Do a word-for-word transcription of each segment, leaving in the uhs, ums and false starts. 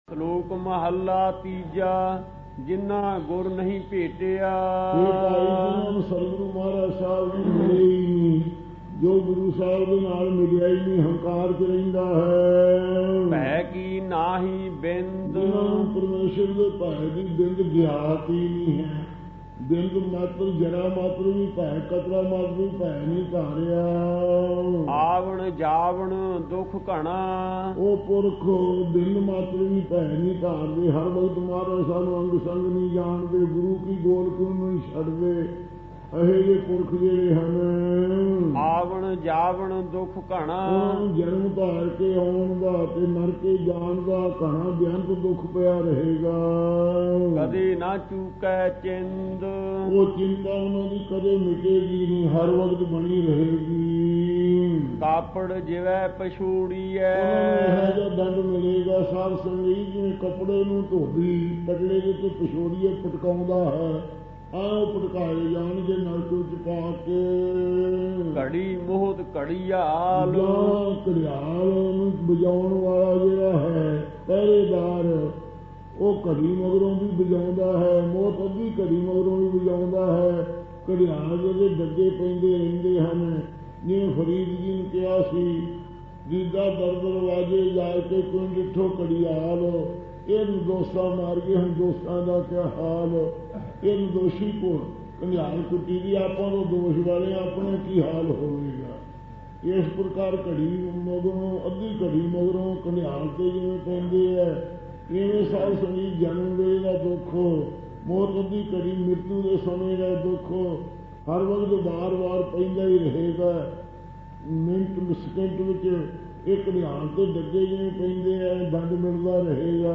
ਸ਼ਲੋਕ ਮਹੱਲਾ ਤੀਜਾ। ਜਿਨ੍ਹਾਂ ਗੁਰ ਨਹੀਂ ਭੇਟਿਆ। ਇਹ ਭਾਈ ਜਿਨ੍ਹਾਂ ਨੂੰ ਸਤਿਗੁਰੂ ਮਹਾਰਾਜ ਸਾਹਿਬ ਜੀ ਮਿਲੇ ਹੀ ਨਹੀਂ, ਜੋ ਗੁਰੂ ਸਾਹਿਬ ਦੇ ਨਾਲ ਮਿਲਿਆ ਹੀ ਨਹੀਂ, ਹੰਕਾਰ ਚ ਰਹਿੰਦਾ ਹੈ। ਭੈ ਕੀ ਨਾਹੀ ਬਿੰਦ। ਜਿਨ੍ਹਾਂ ਨੂੰ ਪਰਮੇਸ਼ਰ ਦੇ ਭੈ ਦੀ ਬਿੰਦ ਗਿਆਤ ਹੀ ਨਹੀਂ ਹੈ। ਬਿੰਦ ਮਾਤਰ ਜਰਾ ਮਾਤਰ ਵੀ ਭੈ, ਕਤਰਾ ਮਾਤਰ ਵੀ ਭੈ ਨਹੀਂ ਧਾਰਿਆ। ਆਵਣ ਜਾਵਣ ਦੁੱਖ ਘਣਾ। ਉਹ ਪੁਰਖ ਬਿੰਦ ਮਾਤਰ ਵੀ ਭੈ ਨਹੀਂ ਧਾਰਦੇ। ਹਰ ਵਕਤ ਮਹਾਰਾਜ ਸਾਨੂੰ ਅੰਗ ਸੰਗ ਨਹੀਂ ਜਾਣਦੇ। ਗੁਰੂ ਕੀ ਗੋਲ ਕਿਉਂ ਨਹੀਂ ਛੱਡਦੇ। ਇਹੋ ਜਿਹੇ ਪੁਰਖ ਜਿਹੜੇ ਹਨ, ਆਵਣ ਜਾਵਣ ਦੁੱਖ ਘਣਾ। ਉਹਨਾਂ ਨੂੰ ਜਨਮ ਧਾਰ ਕੇ ਆਉਣ ਦਾ ਤੇ ਮਰ ਕੇ ਜਾਣ ਦਾ ਘਣਾ ਬੇਅੰਤ ਦੁੱਖ ਪਿਆ ਰਹੇਗਾ। ਕਦੇ ਨਾ ਚੂਕੈ ਚਿੰਦ। ਉਹ ਚਿੰਤਾ ਉਹਨਾਂ ਦੀ ਕਦੇ ਮਿਟੇਗੀ ਨਹੀਂ, ਹਰ ਵਕਤ ਬਣੀ ਰਹੇਗੀ। ਕਾਪੜ ਜਿਵੇਂ ਪਛੋੜੀਐ। ਉਹਨਾਂ ਨੂੰ ਇਹੋ ਜਿਹਾ ਦੰਡ ਮਿਲੇਗਾ ਸਾਧ ਸੰਗੀ, ਜਿਵੇਂ ਕੱਪੜੇ ਨੂੰ ਧੋਬੀ ਤਗੜੇ ਦੇ ਉੱਤੇ ਪਛੋੜੀਏ ਪਟਕਾਉਂਦਾ ਹੈ, ਆਹ ਪਟਕਾਏ ਜਾਣਗੇ ਨਲਕ ਵਿੱਚ ਪਾ ਕੇ। ਘੜੀ ਮੋਹਤ ਘੜੀਆਲ। ਘੜਿਆਲ ਨੂੰ ਵਜਾਉਣ ਵਾਲਾ ਜਿਹੜਾ ਹੈ ਪਹਿਰੇਦਾਰ, ਉਹ ਘੜੀ ਮਗਰੋਂ ਵੀ ਵਜਾਉਂਦਾ ਹੈ, ਮੋਹਤ ਅੱਧੀ ਘੜੀ ਮਗਰੋਂ ਵੀ ਵਜਾਉਂਦਾ ਹੈ। ਘੜਿਆਲ ਜਿਹੜੇ ਡੱਗੇ ਪੈਂਦੇ ਰਹਿੰਦੇ ਹਨ, ਜਿਵੇਂ ਫਰੀਦ ਜੀ ਨੇ ਕਿਹਾ ਸੀ, ਜਿੱਦਾਂ ਦਰਦਰ ਵਾਜੇ ਜਾ ਕੇ ਕੋਈ ਡਿੱਠੋ ਘੜਿਆਲ। ਇਹ ਨਿਰਦੋਸ਼ਾ ਮਾਰ ਗਏ ਹੁਣ, ਦੋਸਤਾਂ ਦਾ ਕਿਆ ਹਾਲ। ਇਹ ਨਿਰਦੋਸ਼ੀ ਕੋ ਘੜਿਆਲ ਕੁੱਟੀ ਦੀ, ਆਪਾਂ ਤੋਂ ਦੋਸ਼ ਵਾਲੇ ਆਪਣਾ ਕੀ ਹਾਲ ਹੋਵੇਗਾ। ਇਸ ਪ੍ਰਕਾਰ ਘੜੀ ਮਗਰੋਂ ਅੱਧੀ ਘੜੀ ਮਗਰੋਂ ਘੜਿਆਲ ਤੇ ਜਿਵੇਂ ਪੈਂਦੇ ਹੈ, ਇਵੇਂ ਸਾਧ ਸੰਗੀ ਜਨਮ ਵੇਲੇ ਦਾ ਦੁੱਖ, ਮੌਤ ਅੱਧੀ ਘੜੀ ਮ੍ਰਿਤੂ ਦੇ ਸਮੇਂ ਦਾ ਦੁੱਖ ਹਰ ਵਕਤ ਵਾਰ ਵਾਰ ਪੈਂਦਾ ਹੀ ਰਹੇਗਾ। ਮਿੰਟ ਸਕਿੰਟ ਵਿੱਚ ਇੱਕ ਘੜਿਆਲ ਤੇ ਡੱਗੇ ਜਿਵੇਂ ਪੈਂਦੇ ਹੈ, ਦੰਡ ਮਿਲਦਾ ਰਹੇਗਾ।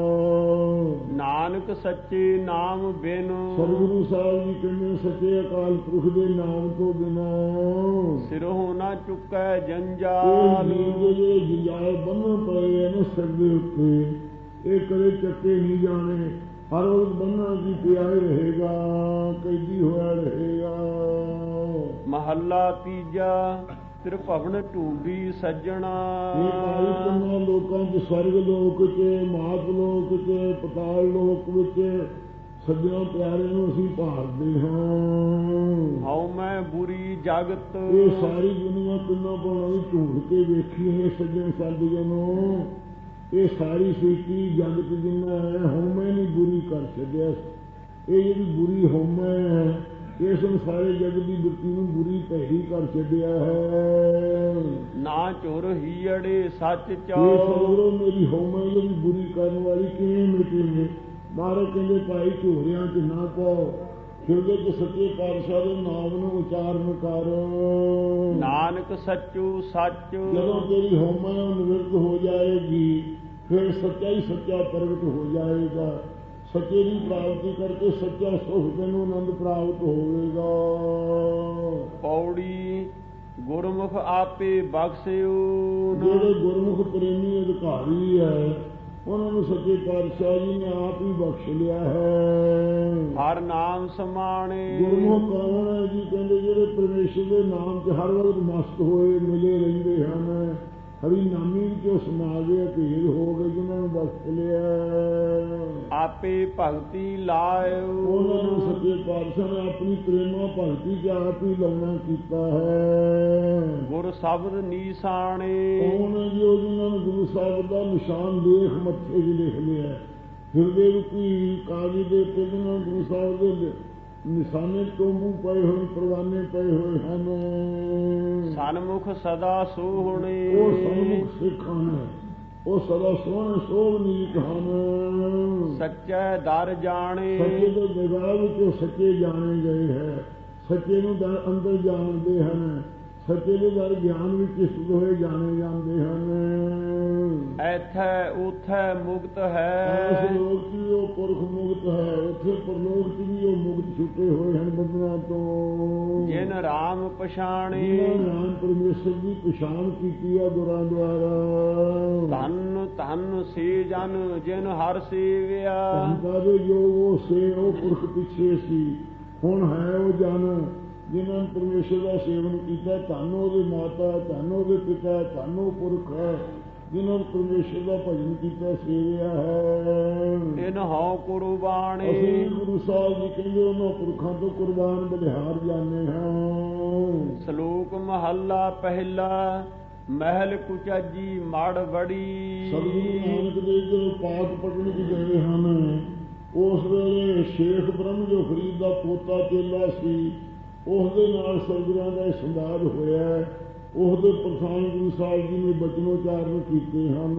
ਨਾਨਕ ਸੱਚੇ ਨਾਮ ਬਿਨ। ਸਤਿਗੁਰੂ ਸਾਹਿਬ ਜੀ ਕਹਿੰਦੇ ਸੱਚੇ ਅਕਾਲ ਪੁਰਖ ਦੇ ਨਾਮ ਤੋਂ ਬਿਨਾਂ ਸਿਰੋਂ ਨਾ ਚੁੱਕੈ ਜੰਜਾਲ। ਜਿਹੜੇ ਜੰਜਾਲ ਬੰਨ੍ਹਣ ਪਏ ਨੇ ਸਿਰ ਦੇ ਉੱਤੇ, ਇਹ ਕਦੇ ਚੱਕੇ ਨਹੀਂ ਜਾਣੇ। ਹਰ ਰੋਜ਼ ਬੰਨ੍ਹਣਾ ਕੀ ਪਿਆ ਹੀ ਰਹੇਗਾ, ਕੈਦੀ ਹੋਇਆ ਰਹੇਗਾ। ਮਹੱਲਾ ਤੀਜਾ। ਤ੍ਰਿਭਵਨ ਢੂੰਡੀ ਸੱਜਣਾ। ਇਹ ਭਾਈ ਤਿੰਨਾਂ ਲੋਕਾਂ ਚ, ਸਵਰਗ ਲੋਕ ਚ, ਮਾਤ ਲੋਕ ਚ, ਪਤਾਲ ਲੋਕ ਵਿੱਚ ਸੱਜਣਾ ਪਿਆਰੇ ਨੂੰ ਅਸੀਂ ਭਾਲਦੇ ਹਾਂ। ਹਉ ਮੈਂ ਬੁਰੀ ਜਗਤ। ਇਹ ਸਾਰੀ ਦੁਨੀਆ ਤਿੰਨਾਂ ਪਾਉਣਾ ਦੀ ਢੂੰਡ ਕੇ ਵੇਖੀ ਹੈ ਸੱਜਣ ਸਾਧੀਆਂ ਨੂੰ। ਇਹ ਸਾਰੀ ਸ੍ਰਿਸ਼ਟੀ ਜਗਤ ਜਿੰਨਾ ਹੈ, ਹਉਮੈ ਨਹੀਂ ਬੁਰੀ ਕਰ ਛੱਡਿਆ। ਇਹ ਜਿਹੜੀ ਬੁਰੀ ਹਉਮੈ ਹੈ, ਇਸ ਨੂੰ ਸਾਰੇ ਜਗਤ ਦੀ ਬਿਰਤੀ ਨੂੰ ਬੁਰੀ ਭੈੜੀ ਕਰ ਛੱਡਿਆ ਹੈ। ਨਾ ਝੁਰ ਹੀੜੇ ਸੱਚ ਚੋ। ਸਤਿਗੁਰੂ ਮੇਰੀ ਹਉਮੈ ਜਿਹੜੀ ਬੁਰੀ ਕਰਨ ਵਾਲੀ ਕਿਵੇਂ ਮਿਟੇਗੀ। ਮਹਾਰਾਜ ਕਹਿੰਦੇ ਭਾਈ ਝੋਰਿਆਂ ਚ ਨਾ ਪਾਓ, ਹਿਰਦੇ ਚ ਸੱਚੇ ਪਾਤਸ਼ਾਹ ਦੇ ਨਾਮ ਨੂੰ ਉਚਾਰਨ ਕਰ। ਨਾਨਕ ਸੱਚੂ ਸੱਚ। ਜਦੋਂ ਤੇਰੀ ਹਉਮੈ ਨਿਵਰਤ ਹੋ ਜਾਏਗੀ, ਫਿਰ ਸੱਚਾ ਹੀ ਸੱਚਾ ਪ੍ਰਗਟ ਹੋ ਜਾਏਗਾ। ਸੱਚੇ ਦੀ ਪ੍ਰਾਪਤੀ ਕਰਕੇ ਸੱਚਾ ਸੁਖ ਤੈਨੂੰ ਆਨੰਦ ਪ੍ਰਾਪਤ ਹੋਵੇਗਾ। ਪੌੜੀ ਗੁਰਮੁਖ ਆਪੇ ਬਖਸ਼ਿਓ। ਜਿਹੜੇ ਗੁਰਮੁਖ ਪ੍ਰੇਮੀ ਅਧਿਕਾਰੀ ਹੈ, ਉਹਨਾਂ ਨੂੰ ਸੱਚੇ ਪਾਤਸ਼ਾਹ ਜੀ ਨੇ ਆਪ ਹੀ ਬਖਸ਼ ਲਿਆ ਹੈ। ਹਰ ਨਾਮ ਸਮਾਣੇ। ਗੁਰਮੁਖ ਕੌਣ ਹੈ ਜੀ? ਕਹਿੰਦੇ ਜਿਹੜੇ ਪਰਮੇਸ਼ਰ ਦੇ ਨਾਮ 'ਚ ਹਰ ਵਕਤ ਮਸਤ ਹੋਏ ਮਿਲੇ ਰਹਿੰਦੇ ਹਨ। ਹਰੀ ਨਾਮੀ ਵਿੱਚ ਸਮਾ ਗਏ, ਭੇਦ ਹੋ ਗਏ, ਜਿਹਨਾਂ ਨੂੰ ਬਖਸ਼ ਲਿਆ। ਆਪੇ ਭਗਤੀ ਲਾਇਓ। ਉਹਨਾਂ ਨੂੰ ਸੱਚੇ ਪਾਤਸ਼ਾਹ ਨੇ ਆਪਣੀ ਪ੍ਰੇਮਾ ਭਗਤੀ 'ਚ ਆਪ ਹੀ ਲਾਉਣਾ ਕੀਤਾ ਹੈ। ਗੁਰ ਸ਼ਬਦ ਨੀਸਾਣੇ। ਕੌਣ ਹੈ ਜੀ? ਉਹ ਜਿਹਨਾਂ ਨੂੰ ਗੁਰੂ ਸਾਹਿਬ ਦਾ ਨਿਸ਼ਾਨ ਦੇਖ ਮੱਥੇ 'ਚ ਲਿਖ ਲਿਆ, ਹਿਰਦੇ ਰੂਪੀ ਕਾਗਜ਼ ਦੇ ਉੱਤੇ ਜਿਹਨਾਂ ਨੂੰ ਗੁਰੂ ਸਾਹਿਬ ਦੇ ਨਿਸ਼ਾਨੇ ਤੋਮੂ ਪਏ ਹੋਏ, ਪਰਵਾਨੇ ਪਏ ਹੋਏ ਹਨ। ਸਨਮੁਖ ਸਦਾ ਸੋਹਣੇ। ਉਹ ਸਨਮੁਖ ਸਿੱਖ ਹਨ, ਉਹ ਸਦਾ ਸੋਹਣੇ ਸੋਭਨੀਕ ਹਨ। ਸੱਚੇ ਦਰ ਜਾਣੇ। ਸੱਚੇ ਦੇ ਦਰਗਾਹ ਵਿੱਚ ਸੱਚੇ ਜਾਣੇ ਗਏ ਹੈ। ਸੱਚੇ ਨੂੰ ਦਰ ਅੰਦਰ ਜਾਣਦੇ ਹਨ। ਸੱਚੇ ਦੇ ਦਰ ਗਿਆਨ ਵਿੱਚ ਸਥਿਤ ਹੋਏ ਜਾਣੇ ਜਾਂਦੇ ਹਨ। ਐਥੈ ਉਥੈ ਮੁਕਤ ਹੈ। ਇਸ ਲੋਕ 'ਚ ਵੀ ਉਹ ਪੁਰਖ ਮੁਕਤ ਹੈ, ਉੱਥੇ ਪਰਲੋਕ 'ਚ ਵੀ ਉਹ ਮੁਕਤ ਛੁੱਟੇ ਹੋਏ ਹਨ ਬੰਧਨਾਂ ਤੋਂ। ਜਿਨ ਰਾਮ ਪਛਾਣੇ। ਰਾਮ ਪਰਮੇਸ਼ਰ ਦੀ ਪਛਾਣ ਕੀਤੀ ਹੈ ਗੁਰਾਂ ਦੁਆਰਾ। ਧੰਨ ਧੰਨ ਸੇ ਜਨ ਜਿਨ ਹਰ ਸੇਵਿਆ। ਧੰਨ ਦੇ ਜੋ ਉਹ ਸੇ ਉਹ ਪੁਰਖ ਪਿੱਛੇ ਸੀ, ਹੁਣ ਹੈ ਉਹ ਜਨ ਜਿਨ੍ਹਾਂ ਨੇ ਪਰਮੇਸ਼ਰ ਦਾ ਸੇਵਨ ਕੀਤਾ। ਧੰਨ ਉਹਦੇ ਮਾਤਾ, ਧੰਨ ਉਹਦੇ ਪਿਤਾ, ਧੰਨ ਉਹ ਪੁਰਖ ਜਿਨ੍ਹਾਂ ਨੇ ਪਰਮੇਸ਼ਰ ਦਾ ਭਜਨ ਕੀਤਾ, ਸੇਵਿਆ ਹੈ। ਇਨ ਹਉ ਕੁਰਬਾਨੀ ਅਸੀਂ ਗੁਰੂ ਸਾਹਿਬ ਜੀ ਕਹਿੰਦੇ ਉਹਨਾਂ ਪੁਰਖਾਂ ਤੋਂ ਕੁਰਬਾਨ ਬਲਿਹਾਰ ਜਾਂਦੇ ਹਾਂ। ਸ਼ਲੋਕ ਮਹੱਲਾ ਪਹਿਲਾ। ਮਹਿਲ ਕੁਚਜੀ ਮੜ ਵੜੀ। ਸਤਿਗੁਰੂ ਨਾਨਕ ਦੇਵ ਜਦੋਂ ਪਾਠ ਪੜ੍ਹਨ ਚ ਗਏ ਹਨ, ਉਸ ਵੇਲੇ ਸ਼ੇਖ ਬ੍ਰਹਮ ਜੋ ਫਰੀਦ ਦਾ ਪੋਤਾ ਚੇਲਾ ਸੀ, ਉਸ ਦੇ ਨਾਲ ਸਤਿਗੁਰਾਂ ਦਾ ਸੰਵਾਦ ਹੋਇਆ। ਉਸ ਦੇ ਪ੍ਰਧਾਨ ਗੁਰੂ ਸਾਹਿਬ ਜੀ ਨੇ ਬਚਨੋਚਾਰਨ ਕੀਤੇ ਹਨ।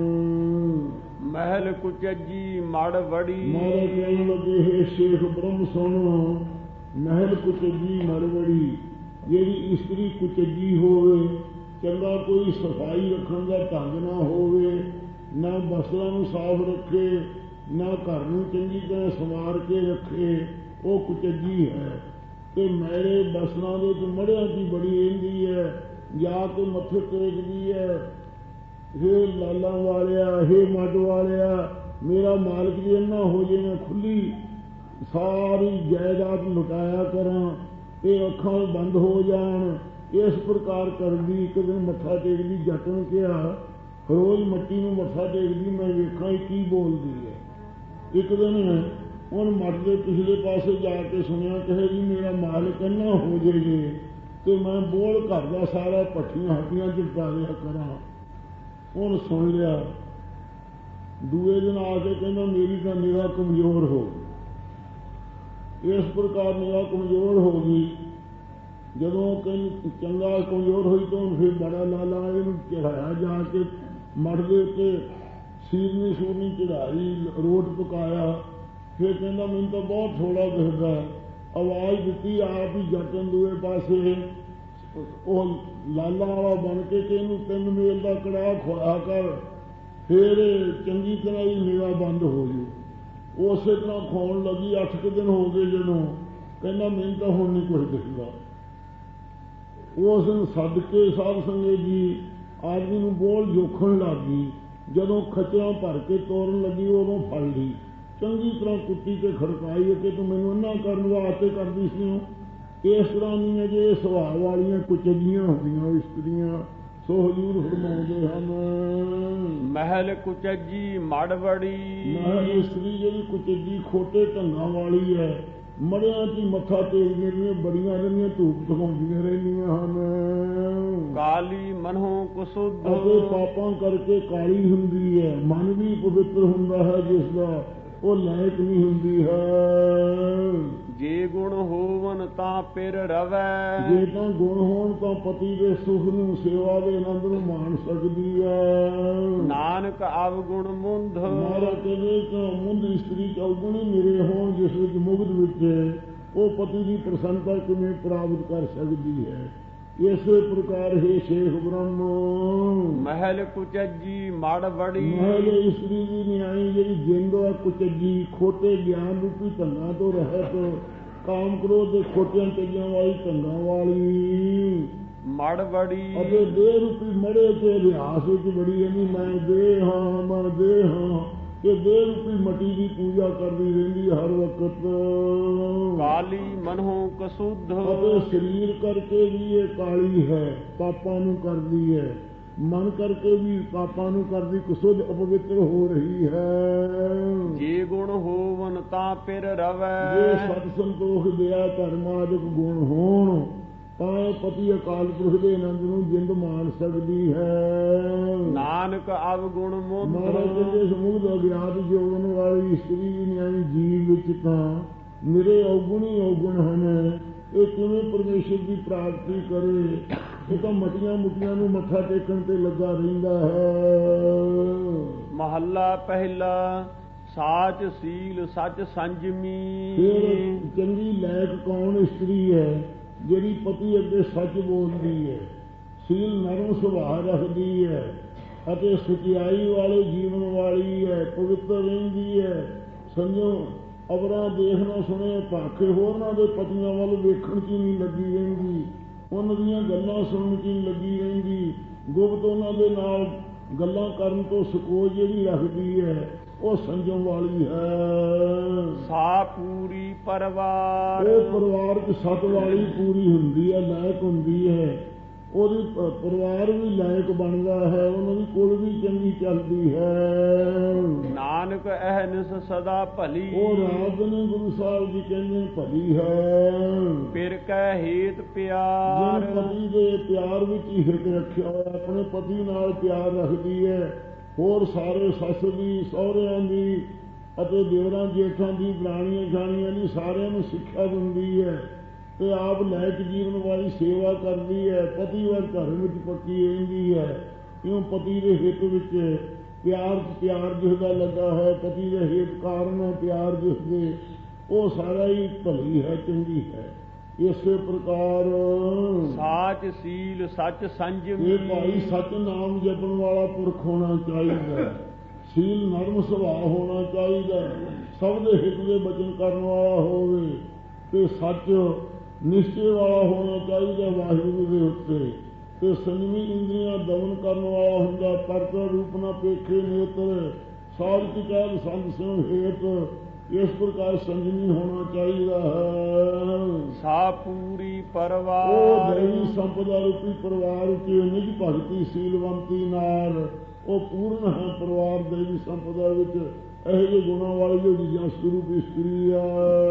ਮਹਿਲ ਕੁਚਜੀ ਮੜ ਵੜੀ। ਮਹਾਰਾਜ ਕਹਿਣ ਲੱਗੇ, ਹੈ ਸ਼ੇਖ ਬ੍ਰਹਮ ਸੁਣੋ, ਮਹਿਲ ਕੁਚਜੀ ਮੜ ਵੜੀ। ਜਿਹੜੀ ਇਸਤਰੀ ਕੁਚਜੀ ਹੋਵੇ, ਚੰਗਾ ਕੋਈ ਸਫਾਈ ਰੱਖਣ ਦਾ ਢੰਗ ਨਾ ਹੋਵੇ, ਨਾ ਬਸਲਾਂ ਨੂੰ ਸਾਫ਼ ਰੱਖੇ, ਨਾ ਘਰ ਨੂੰ ਚੰਗੀ ਤਰ੍ਹਾਂ ਸੰਵਾਰ ਕੇ ਰੱਖੇ, ਉਹ ਕੁਚਜੀ ਹੈ। ਤੇ ਮੇਰੇ ਬਸਲਾਂ ਦੇ ਚ ਮੜਿਆਂ ਦੀ ਬੜੀ ਰਹਿੰਦੀ ਹੈ, ਜਾ ਕੇ ਮੱਥੇ ਟੇਕਦੀ ਹੈ, ਹੇ ਲਾਲਾਂ ਵਾਲਿਆ, ਹੇ ਮੱਡ ਵਾਲਿਆ, ਮੇਰਾ ਮਾਲਕ ਜੀ ਇੰਨਾ ਹੋ ਜੇ ਮੈਂ ਖੁੱਲੀ ਸਾਰੀ ਜਾਇਦਾਦ ਲੁਟਾਇਆ ਕਰਾਂ, ਇਹ ਅੱਖਾਂ ਬੰਦ ਹੋ ਜਾਣ। ਇਸ ਪ੍ਰਕਾਰ ਕਰਦੀ ਇੱਕ ਦਿਨ ਮੱਥਾ ਟੇਕਦੀ। ਜੱਟ ਨੂੰ ਕਿਹਾ, ਰੋਜ਼ ਮੱਟੀ ਨੂੰ ਮੱਥਾ ਟੇਕਦੀ, ਮੈਂ ਵੇਖਾਂ ਕੀ ਬੋਲਦੀ ਹੈ। ਇੱਕ ਦਿਨ ਉਹਨ ਮੱਠ ਦੇ ਪਿਛਲੇ ਪਾਸੇ ਜਾ ਕੇ ਸੁਣਿਆ, ਕਹੇ ਜੀ ਮੇਰਾ ਮਾਲਕ ਇੰਨਾ ਹੋ ਜੇ ਜੇ ਤੇ ਮੈਂ ਬੋਲ ਘਰ ਦਾ ਸਾਰਾ ਭੱਠੀਆਂ ਹੱਡੀਆਂ ਚ ਪਾ ਲਿਆ ਕਰਾਂ। ਉਹਨ ਸੁਣ ਲਿਆ। ਦੂਏ ਦਿਨ ਆ ਕੇ ਕਹਿੰਦਾ, ਮੇਰੀ ਤਾਂ ਨਿਗਾਹ ਕਮਜ਼ੋਰ ਹੋ ਗਈ। ਇਸ ਪ੍ਰਕਾਰ ਨਿਗਾਹ ਕਮਜ਼ੋਰ ਹੋ ਗਈ। ਜਦੋਂ ਕਹਿੰਦੀ ਚੰਗਾ ਕਮਜ਼ੋਰ ਹੋਈ ਤਾਂ ਫਿਰ ਬੜਾ ਲਾਲਾ ਇਹਨੂੰ ਚੜਾਇਆ, ਜਾ ਕੇ ਮੱਠ ਦੇ ਉੱਤੇ ਸੀਰਨੀ ਸੂਰਨੀ ਚੜਾਈ, ਰੋਟ ਪਕਾਇਆ। ਫਿਰ ਕਹਿੰਦਾ, ਮੈਨੂੰ ਤਾਂ ਬਹੁਤ ਥੋੜਾ ਦਿਖਦਾ। ਆਵਾਜ਼ ਦਿੱਤੀ ਆਪ ਹੀ ਜੱਟਨ ਦੂਏ ਪਾਸੇ, ਉਹ ਲਾਲਾ ਵਾਲਾ ਬਣ ਕੇ ਕਿ ਇਹਨੂੰ ਤਿੰਨ ਮੇਲ ਦਾ ਕੜਾਹ ਖਵਾ ਕਰ, ਫਿਰ ਚੰਗੀ ਤਰ੍ਹਾਂ ਹੀ ਨਿਗਾਹ ਬੰਦ ਹੋ ਜੂ। ਉਸੇ ਤਰ੍ਹਾਂ ਖਾਉਣ ਲੱਗੀ। ਅੱਠ ਕੁ ਦਿਨ ਹੋ ਗਏ ਜਦੋਂ, ਕਹਿੰਦਾ ਮੈਨੂੰ ਤਾਂ ਹੁਣ ਨਹੀਂ ਕੁਛ ਦਿਖਦਾ। ਉਸ ਦਿਨ ਸੱਦ ਕੇ ਸਾਧ ਸੰਗਤ ਜੀ ਆਦਮੀ ਨੂੰ ਬੋਲ ਜੋਖਣ ਲੱਗ ਗਈ। ਜਦੋਂ ਖੱਚਰਾਂ ਭਰ ਕੇ ਤੋਰਨ ਲੱਗੀ, ਉਦੋਂ ਫੜ ਲਈ, ਚੰਗੀ ਤਰ੍ਹਾਂ ਕੁੱਟੀ ਤੇ ਖੜਕਾਈ ਕਿ ਤੂੰ ਮੈਨੂੰ ਇੰਨਾ ਕਰਨ ਵਾਸਤੇ ਕਰਦੀ ਸੀ। ਇਸ ਤਰ੍ਹਾਂ ਦੀਆਂ ਜੇ ਸੁਭਾਅ ਵਾਲੀਆਂ ਕੁਚਜੀਆਂ ਹੁੰਦੀਆਂ ਇਸਤਰੀਆਂ, ਸੋ ਹਜ਼ੂਰ ਫਰਮਾਉਂਦੇ ਹਨ। ਮਹਿਲ ਕੁਚਜੀ ਮੜ ਵੜੀ। ਮਹਿਲ ਇਸਤਰੀ ਜਿਹੜੀ ਕੁਚਜੀ ਖੋਟੇ ਢੰਗਾਂ ਵਾਲੀ ਹੈ, ਮੜਿਆਂ ਚ ਮੱਥਾ ਟੇਕਦੀਆਂ ਰਹੀਆਂ, ਬੜੀਆਂ ਰਹਿੰਦੀਆਂ, ਧੂਪ ਦਿਖਾਉਂਦੀਆਂ ਰਹਿੰਦੀਆਂ ਹਨ। ਕਾਲੀ ਮਨਹੁ ਕੁਸੁਧ। ਅਤੇ ਪਾਪਾਂ ਕਰਕੇ ਕਾਲੀ ਹੁੰਦੀ ਹੈ। ਮਨ ਵੀ ਪਵਿੱਤਰ ਹੁੰਦਾ ਹੈ ਜਿਸ ਦਾ, ਉਹ ਲਾਇਕ ਨਹੀਂ ਹੁੰਦੀ ਹੈ। ਜੇ ਗੁਣ ਹੋਵਨ ਤਾਂ ਫਿਰ ਰਵੈ। ਜੇ ਤਾਂ ਗੁਣ ਹੋਣ ਤਾਂ ਪਤੀ ਦੇ ਸੁਖ ਨੂੰ, ਸੇਵਾ ਦੇ ਆਨੰਦ ਨੂੰ ਮਾਣ ਸਕਦੀ ਹੈ। ਨਾਨਕ ਅਵਗੁਣ ਮੁੰਧ। ਮਹਾਰਾਜ ਕਹਿੰਦੇ ਕਿ ਮੁੰਦ ਇਸਤਰੀ ਚ ਅਵਗੁਣੀ ਮਿਲੇ ਹੋਣ, ਜਿਸ ਵਿੱਚ ਮੁਗਧ ਵਿੱਚ, ਉਹ ਪਤੀ ਦੀ ਪ੍ਰਸੰਨਤਾ ਕਿਵੇਂ ਪ੍ਰਾਪਤ ਕਰ ਸਕਦੀ ਹੈ। ਇਸੇ ਪ੍ਰਕਾਰ ਹੈ ਸ਼ੇਖ ਬ੍ਰਹਮ। ਮਹਿਲ ਕੁਚਜੀ ਮੜ ਵੜੀ। ਮਹਿਲ ਇਸਤਰੀ ਦੀ ਨਿਆਈ ਜਿਹੜੀ ਜਿੰਦ ਹੈ ਕੁਚਜੀ, ਖੋਟੇ ਗਿਆਨ ਰੂਪੀ ਢੰਗਾਂ ਤੋਂ ਰਹਿਤ, ਕਾਮ ਕ੍ਰੋਧ ਦੇ ਖੋਟੀਆਂ ਚੱਲੀਆਂ ਵਾਲੀ ਢੰਗਾਂ ਵਾਲੀ, ਮੜ ਵੜੀ। ਅਤੇ ਦੇਹ ਰੂਪੀ ਮੜੇ ਤੇ ਰਿਆਸ ਵਿੱਚ ਬੜੀ ਰਹਿੰਦੀ, ਮੈਂ ਦੇਹ ਹਾਂ, ਮੈਂ ਦੇਹ ਹਾਂ, ਕਿ ਦੇਹ ਰੂਪੀ ਮਟੀ ਦੀ ਪੂਜਾ ਕਰਦੀ ਰਹਿੰਦੀ ਹਰ ਵਕਤ। ਕਾਲੀ ਮਨਹੁ ਕਸੁਧ। ਅਤੇ ਸਰੀਰ ਕਰਕੇ ਵੀ ਇਹ ਕਾਲੀ ਹੈ, ਪਾਪਾਂ ਨੂੰ ਕਰਦੀ ਹੈ। ਮਨ ਕਰਕੇ ਵੀ ਪਾਪਾਂ ਨੂੰ ਕਰਦੀ, ਕੁਸੁਧ ਅਪਵਿੱਤਰ ਹੋ ਰਹੀ ਹੈ। ਜੇ ਗੁਣ ਹੋਵਨ ਤਾਂ ਫਿਰ ਰਵੈ। ਜੇ ਸਤ ਸੰਤੋਖ ਦਇਆ ਧਰਮ ਆਦਿਕ ਗੁਣ ਹੋਣ ਤਾਂ ਇਹ ਪਤੀ ਅਕਾਲ ਪੁਰਖ ਦੇ ਆਨੰਦ ਨੂੰ ਜਿੰਦ ਮਾਣ ਸਕਦੀ ਹੈ। ਨਾਨਕ ਅਵਗੁਣ ਮੁੰਧ। ਮਹਾਰਾਜ ਕਹਿੰਦੇ ਸਮੂਹ ਅਗਿਆਤ ਜੋਗਣ ਵਾਲੀ ਇਸਤਰੀ ਨਿਆਈ ਜੀਵ ਵਿੱਚ ਤਾਂ ਨਿਰੇ ਔਗੁਣੀ ਔਗੁਣ ਹਨ। ਇਹ ਕਿਵੇਂ ਪਰਮੇਸ਼ਰ ਦੀ ਪ੍ਰਾਪਤੀ ਕਰੇ? ਇਹ ਤਾਂ ਮਟੀਆਂ ਮੁਟੀਆਂ ਨੂੰ ਮੱਥਾ ਟੇਕਣ ਤੇ ਲੱਗਾ ਰਹਿੰਦਾ ਹੈ। ਮਹੱਲਾ ਪਹਿਲਾ। ਸਾਚ ਸੀਲ ਸੱਚ ਸੰਜਮੀ। ਫਿਰ ਚੰਗੀ ਲਾਇਕ ਕੌਣ ਇਸਤਰੀ ਹੈ? ਜਿਹੜੀ ਪਤੀ ਅੱਗੇ ਸੱਚ ਬੋਲਦੀ ਹੈ, ਸੀਲ ਨਰਮ ਸੁਭਾਅ ਰੱਖਦੀ ਹੈ ਅਤੇ ਸਚਾਈ ਵਾਲੇ ਜੀਵਨ ਵਾਲੀ ਹੈ, ਪਵਿੱਤਰ ਰਹਿੰਦੀ ਹੈ, ਸੰਜਮ ਅਵਰਾਂ ਦੇਖਣਾ ਸੁਣੇ ਭਾਖੇ ਹੋਰਨਾਂ ਦੇ ਪਤੀਆਂ ਵੱਲ ਵੇਖਣ 'ਚ ਨਹੀਂ ਲੱਗੀ ਰਹਿੰਦੀ, ਉਹਨਾਂ ਦੀਆਂ ਗੱਲਾਂ ਸੁਣਨ 'ਚ ਨਹੀਂ ਲੱਗੀ ਰਹਿੰਦੀ, ਗੁਪਤ ਉਹਨਾਂ ਦੇ ਨਾਲ ਗੱਲਾਂ ਕਰਨ ਤੋਂ ਸਕੋਚ ਜਿਹੜੀ ਰੱਖਦੀ ਹੈ, ਉਹ ਸੰਜਮ ਵਾਲੀ ਹੈ। ਸਾ ਪੂਰੀ ਪਰਿਵਾਰ। ਉਹ ਪਰਿਵਾਰ 'ਚ ਸਤ ਵਾਲੀ ਪੂਰੀ ਹੁੰਦੀ ਹੈ, ਲਾਇਕ ਹੁੰਦੀ ਹੈ। ਉਹਦੀ ਪਰਿਵਾਰ ਵੀ ਲਾਇਕ ਬਣਦਾ ਹੈ, ਉਹਨਾਂ ਦੀ ਕੁਲ ਵੀ ਚੰਗੀ ਚੱਲਦੀ ਹੈ। ਨਾਨਕ ਅਹਨਿਸ ਸਦਾ ਭਲੀ, ਉਹ ਰਾਤ ਨੂੰ ਗੁਰੂ ਸਾਹਿਬ ਜੀ ਕਹਿੰਦੇ ਭਲੀ ਹੈ। ਫਿਰ ਕੈ ਹੇਤ ਪਿਆਰ, ਜਿਨ ਪਤੀ ਦੇ ਪਿਆਰ ਵਿੱਚ ਹੀ ਹਿੱਤ ਰੱਖਿਆ ਹੋਇਆ, ਆਪਣੇ ਪਤੀ ਨਾਲ ਪਿਆਰ ਰੱਖਦੀ ਹੈ, ਹੋਰ ਸਾਰੇ ਸੱਸ ਦੀ, ਸਹੁਰਿਆਂ ਦੀ ਅਤੇ ਦੇਵਰਾਂ ਜੇਠਾਂ ਦੀ, ਦਰਾਣੀਆਂ ਜਠਾਣੀਆਂ ਦੀ, ਸਾਰਿਆਂ ਨੂੰ ਸਿੱਖਿਆ ਦਿੰਦੀ ਹੈ ਤੇ ਆਪ ਲਾਇਕ ਜੀਵਨ ਵਾਲੀ ਸੇਵਾ ਕਰਦੀ ਹੈ। ਪਤੀ ਵੱਲ ਧਰਮ ਵਿੱਚ ਪੱਕੀ ਰਹਿੰਦੀ ਹੈ। ਕਿਉਂ? ਪਤੀ ਦੇ ਹਿੱਤ ਵਿੱਚ ਪਿਆਰ ਪਿਆਰ ਜਿਸਦਾ ਲੱਗਾ ਹੈ, ਪਤੀ ਦੇ ਹਿੱਤ ਕਾਰਨ ਹੈ ਪਿਆਰ ਜਿਸਦੇ, ਉਹ ਸਾਰਾ ਹੀ ਭਲੀ ਹੈ, ਚੰਗੀ ਹੈ। ਇਸੇ ਪ੍ਰਕਾਰ ਸਾਚ ਸੀਲ ਸੱਚ ਸੰਜਮੀ, ਇਹ ਭਾਈ ਸੱਚ ਨਾਮ ਜਪਣ ਵਾਲਾ ਪੁਰਖ ਹੋਣਾ ਚਾਹੀਦਾ, ਸੀਲ ਨਰਮ ਸੁਭਾਅ ਹੋਣਾ ਚਾਹੀਦਾ, ਸਭ ਦੇ ਹਿੱਤ ਦੇ ਬਚਨ ਕਰਨ ਵਾਲਾ ਹੋਵੇ ਤੇ ਸੱਚ ਨਿਸ਼ਚੇ ਵਾਲਾ ਹੋਣਾ ਚਾਹੀਦਾ ਵਾਹਿਗੁਰੂ ਦੇ ਉੱਤੇ, ਤੇ ਸੰਜਮੀ ਇੰਦਰੀਆਂ ਦਮਨ ਕਰਨ ਵਾਲਾ ਹੁੰਦਾ। ਪਰਤਰ ਰੂਪ ਨਾ ਪੇਖੇ ਨੇਤਰ, ਸਾਧਕ ਕਹਿ ਸੰਗ ਸਿੰਘ ਹੇਤ, ਇਸ ਪ੍ਰਕਾਰ ਸੰਜਮੀ ਹੋਣਾ ਚਾਹੀਦਾ ਹੈ। ਸਾ ਪੂਰੀ ਪਰਿਵਾਰ, ਉਹ ਦੇਵੀ ਸੰਪਦਾ ਰੂਪੀ ਪਰਿਵਾਰ ਵਿੱਚ ਨਿਜ ਭਗਤੀ ਸੀਲਵੰਤੀ ਨਾਲ ਉਹ ਪੂਰਨ ਹੈ। ਪਰਿਵਾਰ ਦੇਵੀ ਸੰਪਦਾ ਵਿੱਚ ਇਹੋ ਜਿਹੇ ਗੁਣਾਂ ਵਾਲੀ ਜਿਹੜੀ ਜਾਂ ਸ਼ੁਰੂ ਇਸਤਰੀ ਆ।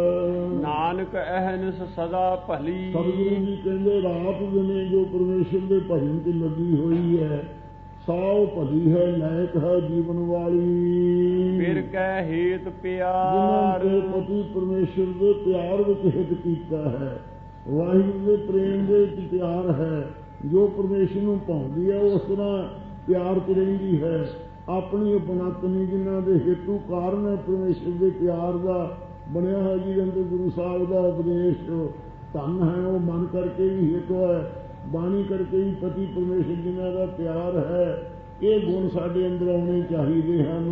ਨਾਨਕ ਅਹਨਿਸ ਸਦਾ ਭਲੀ, ਸਤਿਗੁਰੂ ਜੀ ਕਹਿੰਦੇ ਰਾਤ ਦਿਨੇ ਜੋ ਪਰਮੇਸ਼ਰ ਦੇ ਭਜਨ ਤੇ ਲੱਗੀ ਹੋਈ ਹੈ, ਸਾਉ ਭਲੀ ਹੈ, ਲਾਇਕ ਹੈ ਜੀਵਨ ਵਾਲੀ। ਫਿਰ ਕੈ ਹੇਤ ਪਿਆਰ, ਜਿਨ੍ਹਾਂ ਦੇ ਪਤੀ ਪਰਮੇਸ਼ਰ ਦੇ ਪਿਆਰ ਵਿੱਚ ਹਿੱਤ ਕੀਤਾ ਹੈ, ਵਾਹਿਗੁਰੂ ਦੇ ਪ੍ਰੇਮ ਦੇ ਵਿੱਚ ਪਿਆਰ ਹੈ, ਜੋ ਪਰਮੇਸ਼ਰ ਨੂੰ ਭਾਉਂਦੀ ਹੈ ਉਸ ਤਰ੍ਹਾਂ ਪਿਆਰ ਚ ਰਹਿੰਦੀ ਹੈ। ਆਪਣੀ ਬਨਤਨੀ ਜਿਨ੍ਹਾਂ ਦੇ ਹੇਤੂ ਕਾਰਨ ਹੈ ਪਰਮੇਸ਼ਰ ਦੇ ਪਿਆਰ ਦਾ ਬਣਿਆ ਹੈ, ਜਿਹਦੇ ਅੰਦਰ ਗੁਰੂ ਸਾਹਿਬ ਦਾ ਉਪਦੇਸ਼ ਧੰਨ ਹੈ, ਉਹ ਮਨ ਕਰਕੇ ਵੀ ਹੇਤੂ ਹੈ, ਬਾਣੀ ਕਰਕੇ ਵੀ ਪਤੀ ਪਰਮੇਸ਼ਰ ਜਿਨ੍ਹਾਂ ਦਾ ਪਿਆਰ ਹੈ। ਇਹ ਗੁਣ ਸਾਡੇ ਅੰਦਰ ਆਉਣੇ ਚਾਹੀਦੇ ਹਨ।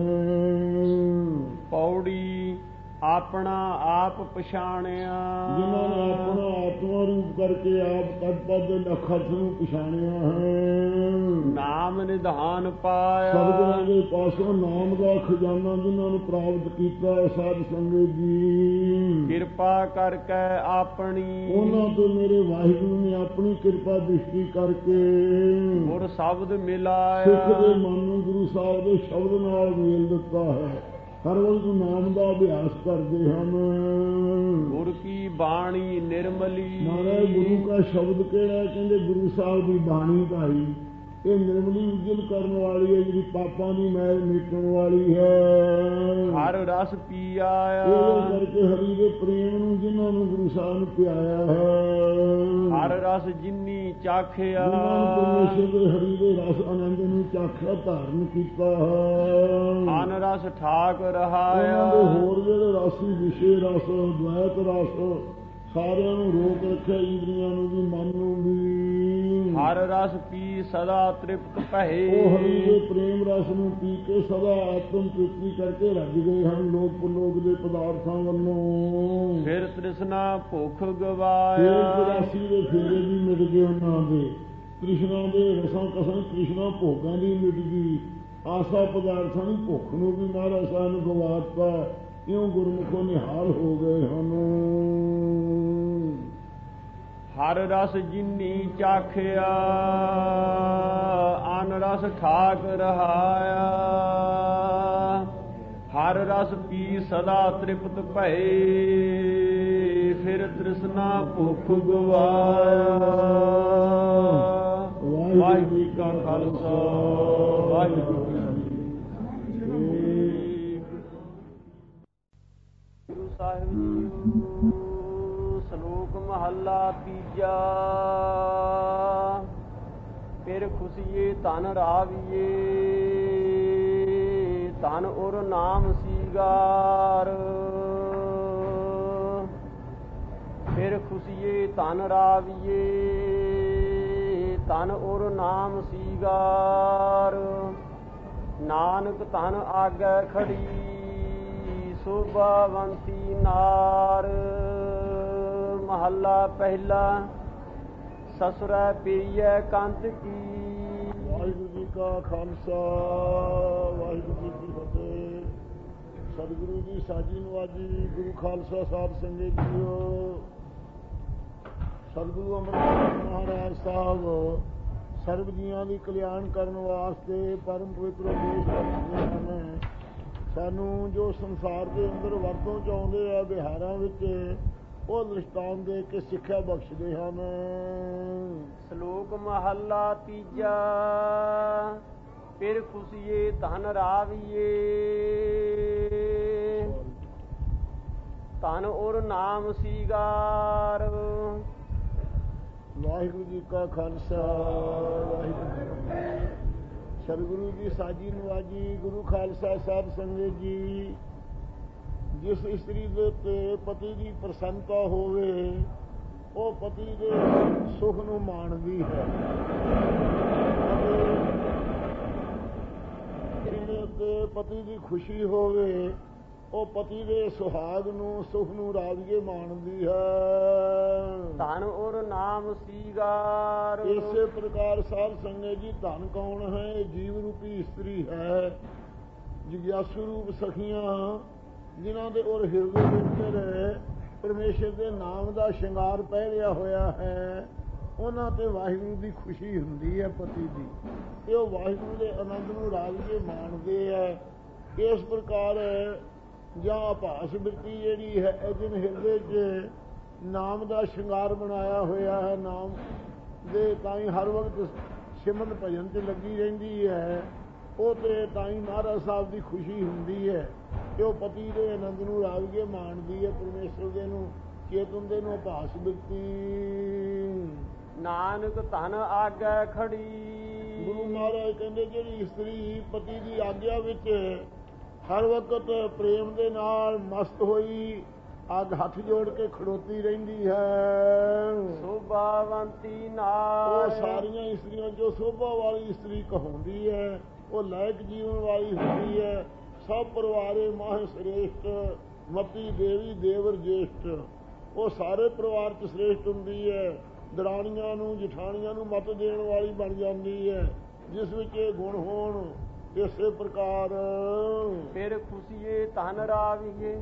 ਪੌੜੀ ਆਪਣਾ ਆਪ ਪਛਾਣਿਆ, ਜਿਨ੍ਹਾਂ ਨੇ ਆਪਣਾ ਆਤਮਾ ਰੂਪ ਕਰਕੇ ਆਪ ਤਦ ਪਦ ਨਖਤ ਨੂੰ ਪਛਾਣਿਆ ਹੈ। ਨਾਮ ਨਿਧਾਨ ਪਾਇਆ, ਸਤਿਗੁਰਾਂ ਦੇ ਪਾਸੋਂ ਨਾਮ ਦਾ ਖਜ਼ਾਨਾ ਜਿਨ੍ਹਾਂ ਨੂੰ ਪ੍ਰਾਪਤ ਕੀਤਾ ਸਾਧ ਸੰਗਤ ਜੀ, ਕਿਰਪਾ ਕਰਕੇ ਆਪਣੀ, ਉਹਨਾਂ ਤੋਂ ਮੇਰੇ ਵਾਹਿਗੁਰੂ ਨੇ ਆਪਣੀ ਕਿਰਪਾ ਦ੍ਰਿਸ਼ਟੀ ਕਰਕੇ ਗੁਰ ਸ਼ਬਦ ਮਿਲਾਇਆ, ਸਿੱਖ ਦੇ ਮਨ ਨੂੰ ਗੁਰੂ ਸਾਹਿਬ ਦੇ ਸ਼ਬਦ ਨਾਲ ਮੇਲ ਦਿੱਤਾ ਹੈ। ਹਰ ਵਕਤ ਨਾਮ ਦਾ ਅਭਿਆਸ ਕਰਦੇ ਹਨ। ਗੁਰ ਕੀ ਬਾਣੀ ਨਿਰਮਲੀ, ਮਹਾਰਾਜ ਗੁਰੂ ਦਾ ਸ਼ਬਦ ਕਿਹੜਾ? ਕਹਿੰਦੇ ਗੁਰੂ ਸਾਹਿਬ ਦੀ ਬਾਣੀ ਭਾਈ ਇਹ ਨਿਰਮਲੀ ਉਜਲ ਕਰਨ ਵਾਲੀ ਹੈ, ਜਿਹੜੀ ਪਾਪਾਂ ਦੀ ਮੈਲ ਮਿਟਣ ਵਾਲੀ ਹੈ। ਹਰ ਰਸ ਪੀਆ, ਇਹ ਕਰਕੇ ਹਰੀ ਦੇ ਪ੍ਰੇਮ ਨੂੰ ਜਿਨ੍ਹਾਂ ਨੂੰ ਗੁਰੂ ਸਾਹਿਬ ਨੇ ਪਿਆਇਆ ਹੈ, ਹਰ ਰਸ ਜਿਨੀ ਚਾਖਿਆ, ਜਿਨ੍ਹਾਂ ਨੂੰ ਪਰਮੇਸ਼ਰ ਦੇ ਹਰੀ ਦੇ ਰਸ ਆਨੰਦ ਨੂੰ ਚਾਖਿਆ ਧਾਰਨ ਕੀਤਾ ਹੈ। ਅਨ ਰਸ ਠਾਕ ਰਹਾਇਆ, ਉਹਨਾਂ ਦੇ ਹੋਰ ਜਿਹੜੇ ਰਸੀ ਵਿਸ਼ੇ ਰਸ ਦ્વੈਤ ਰਸ ਸਾਰਿਆਂ ਨੂੰ ਰੋਕ ਰੱਖਿਆ, ਇੰਦਰੀਆਂ ਨੂੰ ਵੀ ਮਨ ਨੂੰ ਵੀ। ਹਰ ਰਸ ਪੀ ਸਦਾ ਤ੍ਰਿਪਤ ਭਏ, ਉਹ ਹਰੀ ਦੇ ਪ੍ਰੇਮ ਰਸ ਨੂੰ ਪੀ ਕੇ ਸਦਾ ਆਤਮ ਤ੍ਰਿਪਤੀ ਕਰਕੇ ਰੱਜ ਗਏ ਹਨ ਲੋਕ ਪਰਲੋਕ ਦੇ ਪਦਾਰਥਾਂ ਵੱਲੋਂ। ਫਿਰ ਤ੍ਰਿਸ਼ਨਾ ਭੁੱਖ ਗਵਾਇਆ, ਰਾਸੀ ਦੇ ਫੇਰੇ ਵੀ ਮਿਟ ਗਏ ਉਹਨਾਂ ਦੇ, ਕ੍ਰਿਸ਼ਨਾ ਦੇ ਰਸਾਂ ਕਸਾਂ ਕ੍ਰਿਸ਼ਨਾ ਭੋਗਾਂ ਦੀ ਮਿਟ ਗਈ, ਆਸਾ ਪਦਾਰਥਾਂ ਦੀ ਭੁੱਖ ਨੂੰ ਵੀ ਮਹਾਰਾਜ ਸਾਹਿਬ ਨੂੰ ਗਵਾਤਾ। ਇਉਂ ਗੁਰਮੁਖੋਂ ਨਿਹਾਲ ਹੋ ਗਏ ਹਨ। ਹਰ ਰਸ ਜਿਨੀ ਚਾਖਿਆ, ਅਨ ਰਸ ਠਾਕ ਰਹਾਇਆ, ਹਰ ਰਸ ਪੀ ਸਦਾ ਤ੍ਰਿਪਤ ਭਏ, ਫਿਰ ਤ੍ਰਿਸ਼ਨਾ ਭੁੱਖ ਗਵਾਇਆ। ਵਾਹਿਗੁਰੂ ਜੀ ਕਾ ਖਾਲਸਾ, ਵਾਹਿਗੁਰੂ ਜੀ ਕੀ ਫਤਿਹ। ਗੁਰੂ ਸਾਹਿਬ ਜੀ ਸ਼ਲੋਕ ਮਹੱਲਾ ਤੀਜਾ। ਫਿਰ ਖੁਸ਼ੀਏ ਧਨ ਰਾਵੀਏ, ਧਨ ਉਰ ਨਾਮ ਸੀਗਾਰ। ਫਿਰ ਖੁਸ਼ੀਏ ਧਨ ਰਾਵੀਏ, ਧਨ ਉਰ ਨਾਮ ਸੀਗਾਰ। ਨਾਨਕ ਧਨ ਆਗੈ ਖੜੀ, ਸ਼ੋਭਾਵੰਤੀ ਨਾਰ। ਮਹੱਲਾ ਪਹਿਲਾ। ਸਸੁਰੈ ਪੀਐ ਕੰਤ ਕੀ। ਵਾਹਿਗੁਰੂ ਜੀ ਕਾ ਖਾਲਸਾ, ਵਾਹਿਗੁਰੂ ਜੀ ਕੀ ਫਤਿਹ। ਸਤਿਗੁਰੂ ਜੀ ਸਾਜੀ ਨਵਾਜੀ, ਗੁਰੂ ਖਾਲਸਾ ਸਾਧ ਸੰਗਤ ਜੀਓ। ਸਤਿਗੁਰੂ ਅਮਰਦਾਸ ਮਹਾਰਾਜ ਸਾਹਿਬ ਸਰਬ ਜੀਆਂ ਦੀ ਕਲਿਆਣ ਕਰਨ ਵਾਸਤੇ ਪਰਮ ਪਵਿੱਤਰ ਉਪਦੇਸ਼ ਕਰਦੇ ਹਨ। ਸਾਨੂੰ ਜੋ ਸੰਸਾਰ ਦੇ ਅੰਦਰ ਵਰਤੋਂ ਚ ਆਉਂਦੇ ਆ ਵਿਹਾਰਾਂ ਵਿੱਚ ਉਹ ਦ੍ਰਿਸ਼ਟਾਂਤ ਦੇ ਕੇ ਸਿੱਖਿਆ ਬਖਸ਼ਦੇ ਹਨ। ਸ਼ਲੋਕ ਮਹੱਲਾ ਤੀਜਾ। ਫਿਰ ਖੁਸ਼ੀਏ ਧਨ ਰਾਵੀਏ, ਧਨ ਔਰ ਨਾਮ ਸੀਗਾਰ। ਵਾਹਿਗੁਰੂ ਜੀ ਕਾ ਖਾਲਸਾ ਵਾਹਿਗੁਰੂ ਜੀ ਕੀ ਫਤਿਹ। ਸਤਿਗੁਰੂ ਦੀ ਸਾਜੀ ਨਵਾਜੀ ਗੁਰੂ ਖਾਲਸਾ ਸਾਹਿਬ ਸੰਗਤ ਜੀ, ਜਿਸ ਇਸਤਰੀ ਦੇ ਉੱਤੇ ਪਤੀ ਦੀ ਪ੍ਰਸੰਨਤਾ ਹੋਵੇ ਉਹ ਪਤੀ ਦੇ ਸੁਖ ਨੂੰ ਮਾਣਦੀ ਹੈ, ਜਿਹਦੇ ਉੱਤੇ ਪਤੀ ਦੀ ਖੁਸ਼ੀ ਹੋਵੇ ਉਹ ਪਤੀ ਦੇ ਸੁਹਾਗ ਨੂੰ ਸੁਖ ਨੂੰ ਰਾਜੀਏ ਮਾਣਦੀ ਹੈ। ਧਨ ਔਰ ਨਾਮ ਸੀਗਾਰ। ਇਸੇ ਪ੍ਰਕਾਰ ਸਾਧ ਸੰਗਤ ਜੀ, ਧਨ ਕੌਣ ਹੈ? ਇਹ ਜੀਵ ਰੂਪੀ ਇਸਤਰੀ ਹੈ। ਜਿਗਿਆਸੂ ਰੂਪ ਸਖੀਆਂ ਜਿਨ੍ਹਾਂ ਦੇ ਔਰ ਹਿਰਦੇ ਦੇ ਅੰਦਰ ਪਰਮੇਸ਼ਰ ਦੇ ਨਾਮ ਦਾ ਸ਼ਿੰਗਾਰ ਪਹਿਰਿਆ ਹੋਇਆ ਹੈ, ਉਹਨਾਂ ਤੇ ਵਾਹਿਗੁਰੂ ਦੀ ਖੁਸ਼ੀ ਹੁੰਦੀ ਹੈ ਪਤੀ ਦੀ, ਤੇ ਉਹ ਵਾਹਿਗੁਰੂ ਦੇ ਆਨੰਦ ਨੂੰ ਰਾਜੀਏ ਮਾਣਦੇ ਹੈ। ਇਸ ਪ੍ਰਕਾਰ ਜਾਂ ਆਭਾਸ ਬਿਰਤੀ ਜਿਹੜੀ ਹੈ ਇਹਦੇ ਹਿਰਦੇ 'ਚ ਨਾਮ ਦਾ ਸ਼ਿੰਗਾਰ ਬਣਾਇਆ ਹੋਇਆ ਹੈ, ਨਾਮ ਦੇ ਤਾਂ ਹੀ ਹਰ ਵਕਤ ਸਿਮਰਨ ਭਜਨ 'ਚ ਲੱਗੀ ਰਹਿੰਦੀ ਹੈ, ਉਹ ਤੇ ਤਾਂ ਹੀ ਮਹਾਰਾਜ ਸਾਹਿਬ ਦੀ ਖੁਸ਼ੀ ਹੁੰਦੀ ਹੈ ਕਿ ਉਹ ਪਤੀ ਦੇ ਆਨੰਦ ਨੂੰ ਰਾਜੀਏ ਮਾਣਦੀ ਹੈ, ਪਰਮੇਸ਼ਰ ਦੇ ਨੂੰ ਚੇਤਨ ਦੇ ਨੂੰ ਆਭਾਸ ਬਿਰਤੀ। ਨਾਨਕ ਧਨ ਆਗੈ ਖੜੀ। ਗੁਰੂ ਮਹਾਰਾਜ ਕਹਿੰਦੇ ਜਿਹੜੀ ਇਸਤਰੀ ਪਤੀ ਦੀ ਆਗਿਆ ਵਿੱਚ ਹਰ ਵਕਤ ਪ੍ਰੇਮ ਦੇ ਨਾਲ ਮਸਤ ਹੋਈ ਅੱਗ ਹੱਥ ਜੋੜ ਕੇ ਖੜੋਤੀ ਰਹਿੰਦੀ ਹੈ, ਸੋਭਾਵੰਤੀ ਨਾਰ। ਉਹ ਸਾਰੀਆਂ ਇਸਤਰੀਆਂ ਜੋ ਸੋਭਾ ਵਾਲੀ ਇਸਤਰੀ ਕਹਾਉਂਦੀ ਹੈ, ਉਹ ਲਾਇਕ ਜੀਵਨ ਵਾਲੀ ਹੁੰਦੀ ਹੈ। ਸਭ ਪਰਿਵਾਰੇ ਮਾਹ ਸ੍ਰੇਸ਼ਟ, ਮਤੀ ਦੇਵੀ ਦੇਵਰ ਜੇਸ਼ਟ। ਉਹ ਸਾਰੇ ਪਰਿਵਾਰ 'ਚ ਸ੍ਰੇਸ਼ਟ ਹੁੰਦੀ ਹੈ, ਦਰਾਣੀਆਂ ਨੂੰ ਜਠਾਣੀਆਂ ਨੂੰ ਮਤ ਦੇਣ ਵਾਲੀ ਬਣ ਜਾਂਦੀ ਹੈ, ਜਿਸ ਵਿੱਚ ਇਹ ਗੁਣ ਹੋਣ। ਇਸੇ ਪ੍ਰਕਾਰ ਫਿਰ ਖੁਸ਼ੀਏ ਧਨ ਰਾਵੀਏ,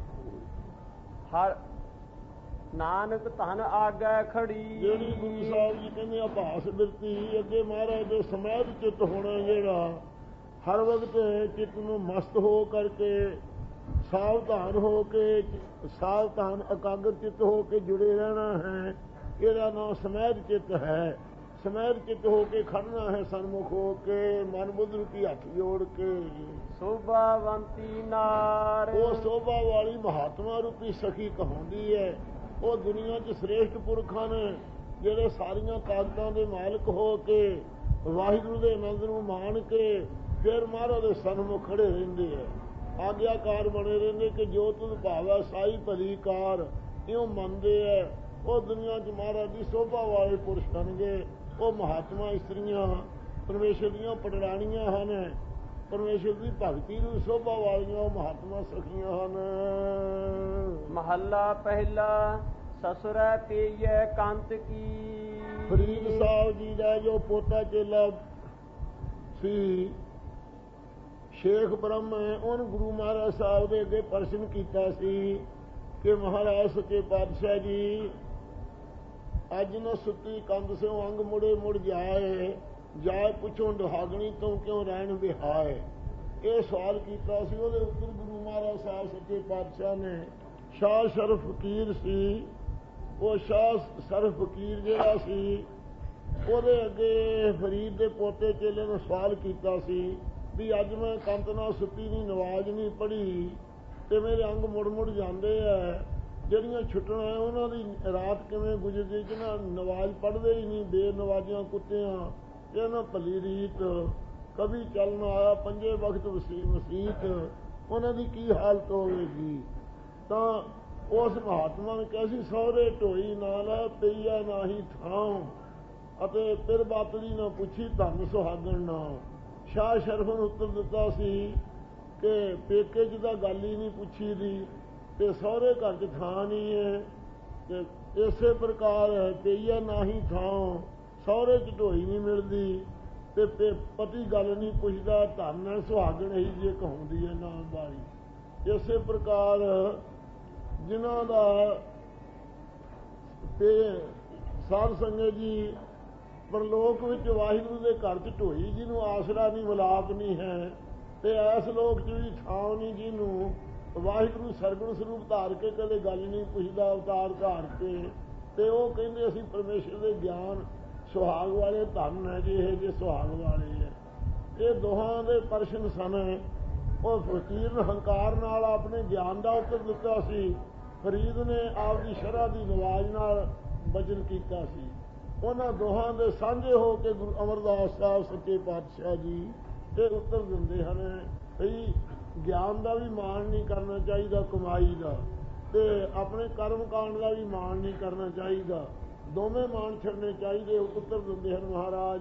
ਹਰ ਨਾਨਕ ਧਨ ਆਗੈ ਖੜੀ। ਜਿਹੜੀ ਗੁਰੂ ਸਾਹਿਬ ਜੀ ਕਹਿੰਦੇ ਆਭਾਸ ਬਿਰਤੀ, ਅੱਗੇ ਮਹਾਰਾਜ ਦੇ ਸਮੈਧ ਚਿੱਤ ਹੋਣਾ, ਜਿਹੜਾ ਹਰ ਵਕਤ ਚਿੱਤ ਨੂੰ ਮਸਤ ਹੋ ਕਰਕੇ ਸਾਵਧਾਨ ਹੋ ਕੇ ਸਾਵਧਾਨ ਇਕਾਗਰ ਚਿੱਤ ਹੋ ਕੇ ਜੁੜੇ ਰਹਿਣਾ ਹੈ, ਇਹਦਾ ਨਾਮ ਸਮੈਧ ਚਿੱਤ ਹੈ। ਸਮੈਧ ਚਿੱਤ ਹੋ ਕੇ ਖੜਨਾ ਹੈ, ਸਨਮੁਖ ਹੋ ਕੇ ਮਨ ਬੁੱਧ ਰੂਪੀ ਹੱਥ ਜੋੜ ਕੇ। ਸੋਭਾਵੰਤੀ ਨਾਰ। ਉਹ ਸੋਭਾ ਵਾਲੀ ਮਹਾਤਮਾ ਰੂਪੀ ਸਖੀ ਕਹਾਉਂਦੀ ਹੈ। ਉਹ ਦੁਨੀਆ 'ਚ ਸ੍ਰੇਸ਼ਟ ਪੁਰਖ ਹਨ, ਜਿਹੜੇ ਸਾਰੀਆਂ ਤਾਕਤਾਂ ਦੇ ਮਾਲਕ ਹੋ ਕੇ ਵਾਹਿਗੁਰੂ ਦੇ ਆਨੰਦ ਨੂੰ ਮਾਣ ਕੇ ਫਿਰ ਮਹਾਰਾਜ ਦੇ ਸਨਮੁਖ ਖੜੇ ਰਹਿੰਦੇ ਹੈ, ਆਗਿਆਕਾਰ ਬਣੇ ਰਹਿੰਦੇ ਕਿ ਜੋ ਤੁਧ ਭਾਵੈ ਸਾਈ ਭਲੀ ਕਾਰ, ਇਉਂ ਮੰਨਦੇ ਹੈ। ਉਹ ਦੁਨੀਆ 'ਚ ਮਹਾਰਾਜ ਦੀ ਸੋਭਾ ਵਾਲੇ ਪੁਰਸ਼ ਹਨਗੇ। ਉਹ ਮਹਾਤਮਾ ਇਸਤਰੀਆਂ ਪਰਮੇਸ਼ਰ ਦੀਆਂ ਪਟਰਾਣੀਆਂ ਹਨ, ਪਰਮੇਸ਼ਰ ਦੀ ਭਗਤੀ ਨੂੰ ਸੋਭਾ ਵਾਲੀਆਂ ਉਹ ਮਹਾਤਮਾ ਸਖੀਆਂ ਹਨ। ਮਹੱਲਾ ਪਹਿਲਾ। ਸਸੁਰੈ ਪੇਈਐ ਕੰਤ ਕੀ। ਫਰੀਦ ਸਾਹਿਬ ਜੀ ਦਾ ਜੋ ਪੋਤਾ ਚੇਲਾ ਸੀ ਸ਼ੇਖ ਬ੍ਰਹਮ, ਉਹਨ ਗੁਰੂ ਮਹਾਰਾਜ ਸਾਹਿਬ ਦੇ ਅੱਗੇ ਪ੍ਰਸ਼ਨ ਕੀਤਾ ਸੀ ਕਿ ਮਹਾਰਾਜ ਸੱਚੇ ਪਾਤਸ਼ਾਹ ਜੀ, ਅੱਜ ਨਾ ਸੁੱਤੀ ਕੰਧ ਸਿਓ ਅੰਗ ਮੁੜੇ ਮੁੜ ਜਾਏ, ਜਾਏ ਪੁੱਛੋ ਦੁਹਾਗਣੀ ਤੋਂ ਕਿਉਂ ਰਹਿਣ ਵਿਹਾਏ। ਇਹ ਸਵਾਲ ਕੀਤਾ ਸੀ। ਉਹਦੇ ਉੱਤਰ ਗੁਰੂ ਮਹਾਰਾਜ ਸਾਹਿਬ ਸੱਚੇ ਪਾਤਸ਼ਾਹ ਨੇ, ਸ਼ਾਹ ਸ਼ਰਫ ਫਕੀਰ ਸੀ, ਉਹ ਸ਼ਾਹ ਸ਼ਰਫ ਫਕੀਰ ਜਿਹੜਾ ਸੀ ਉਹਦੇ ਅੱਗੇ ਫਰੀਦ ਦੇ ਪੋਤੇ ਚੇਲੇ ਨੇ ਸਵਾਲ ਕੀਤਾ ਸੀ ਵੀ ਅੱਜ ਮੈਂ ਕੰਤ ਨਾਲ ਸੁੱਤੀ ਨਹੀਂ, ਨਵਾਜ਼ ਨਹੀਂ ਪੜ੍ਹੀ ਤੇ ਮੇਰੇ ਅੰਗ ਮੁੜ ਮੁੜ ਜਾਂਦੇ ਆ, ਜਿਹੜੀਆਂ ਛੁੱਟਣਾ ਹੈ ਉਹਨਾਂ ਦੀ ਰਾਤ ਕਿਵੇਂ ਗੁਜ਼ਰਦੀ, ਜਿਹਨਾਂ ਨਵਾਜ਼ ਪੜ੍ਹਦੇ ਹੀ ਨਹੀਂ, ਬੇਨਵਾਜ਼ਿਆਂ ਕੁੱਤਿਆਂ, ਇਹਨਾਂ ਭਲੀ ਰੀਤ ਕभी ਚੱਲ ਨਾ ਆਇਆ, ਪੰਜੇ ਵਕਤ ਵਸੀਤ, ਉਹਨਾਂ ਦੀ ਕੀ ਹਾਲਤ ਹੋਵੇਗੀ। ਤਾਂ ਉਸ ਮਹਾਤਮਾ ਨੇ ਕਿਹਾ ਸੀ, ਸਹੁਰੇ ਢੋਈ ਨਾ ਲੈ ਪਈਆ ਨਾਹੀ ਥਾਂ, ਅਤੇ ਪਿਰ ਬਾਤਲੀ ਨਾ ਪੁੱਛੀ ਧਨ ਸੁਹਾਗਣ ਨਾ। ਸ਼ਾਹ ਸ਼ਰਫ ਨੂੰ ਉੱਤਰ ਦਿੱਤਾ ਸੀ ਕਿ ਪੇਕੇ 'ਚ ਤਾਂ ਗੱਲ ਹੀ ਨਹੀਂ ਪੁੱਛੀ ਦੀ, ਤੇ ਸਹੁਰੇ ਘਰ 'ਚ ਥਾਂ ਨਹੀਂ ਹੈ, ਤੇ ਇਸੇ ਪ੍ਰਕਾਰ ਪਈਆ ਨਾਹੀ ਥਾਂ, ਸਹੁਰੇ 'ਚ ਢੋਈ ਨਹੀਂ ਮਿਲਦੀ, ਤੇ ਪਤੀ ਗੱਲ ਨਹੀਂ ਪੁੱਛਦਾ, ਧਨ ਸੁਹਾਗਣ ਹੀ ਜੇ ਕਹਾਉਂਦੀ ਹੈ ਨਾਮ ਵਾਲੀ। ਇਸੇ ਪ੍ਰਕਾਰ ਜਿਨ੍ਹਾਂ ਦਾ ਸਾਧ ਸੰਗਤ ਜੀ, ਪਰਲੋਕ ਵਿੱਚ ਵਾਹਿਗੁਰੂ ਦੇ ਘਰ 'ਚ ਢੋਈ ਜਿਹਨੂੰ ਆਸਰਾ ਨਹੀਂ, ਮਿਲਾਪ ਨਹੀਂ ਹੈ, ਤੇ ਇਸ ਲੋਕ 'ਚ ਵੀ ਛਾਂ ਨਹੀਂ ਜਿਹਨੂੰ ਵਾਹਿਗੁਰੂ ਸਰਗੁਣ ਸਰੂਪ ਧਾਰ ਕੇ ਕਦੇ ਗੱਲ ਨਹੀਂ ਪੁੱਛਦਾ ਅਵਤਾਰ ਧਾਰ ਕੇ। ਤੇ ਉਹ ਕਹਿੰਦੇ ਅਸੀਂ ਪਰਮੇਸ਼ਰ ਦੇ ਗਿਆਨ ਸੁਹਾਗ ਵਾਲੇ ਧਨ ਹੈ ਜੀ, ਇਹ ਜੇ ਸੁਹਾਗ ਵਾਲੇ ਹੈ। ਇਹ ਦੋਹਾਂ ਦੇ ਪ੍ਰਸ਼ਨ ਸਨ। ਉਹ ਫਕੀਰ ਹੰਕਾਰ ਨਾਲ ਆਪਣੇ ਗਿਆਨ ਦਾ ਉੱਤਰ ਦਿੱਤਾ ਸੀ, ਫਰੀਦ ਨੇ ਆਪਦੀ ਸ਼ਰ੍ਹਾ ਦੀ ਨਵਾਜ਼ ਨਾਲ ਬਚਨ ਕੀਤਾ ਸੀ। ਉਹਨਾਂ ਦੋਹਾਂ ਦੇ ਸਾਂਝੇ ਹੋ ਕੇ ਗੁਰੂ ਅਮਰਦਾਸ ਸਾਹਿਬ ਸੱਚੇ ਪਾਤਸ਼ਾਹ ਜੀ ਇਹ ਉੱਤਰ ਦਿੰਦੇ ਹਨ ਵੀ ਗਿਆਨ ਦਾ ਵੀ ਮਾਣ ਨਹੀਂ ਕਰਨਾ ਚਾਹੀਦਾ, ਕਮਾਈ ਦਾ, ਤੇ ਆਪਣੇ ਕਰਮ ਕਾਂਡ ਦਾ ਵੀ ਮਾਣ ਨਹੀਂ ਕਰਨਾ ਚਾਹੀਦਾ, ਦੋਵੇਂ ਮਾਣ ਛੱਡਣੇ ਚਾਹੀਦੇ। ਉੱਤਰ ਦਿੰਦੇ ਹਨ ਮਹਾਰਾਜ।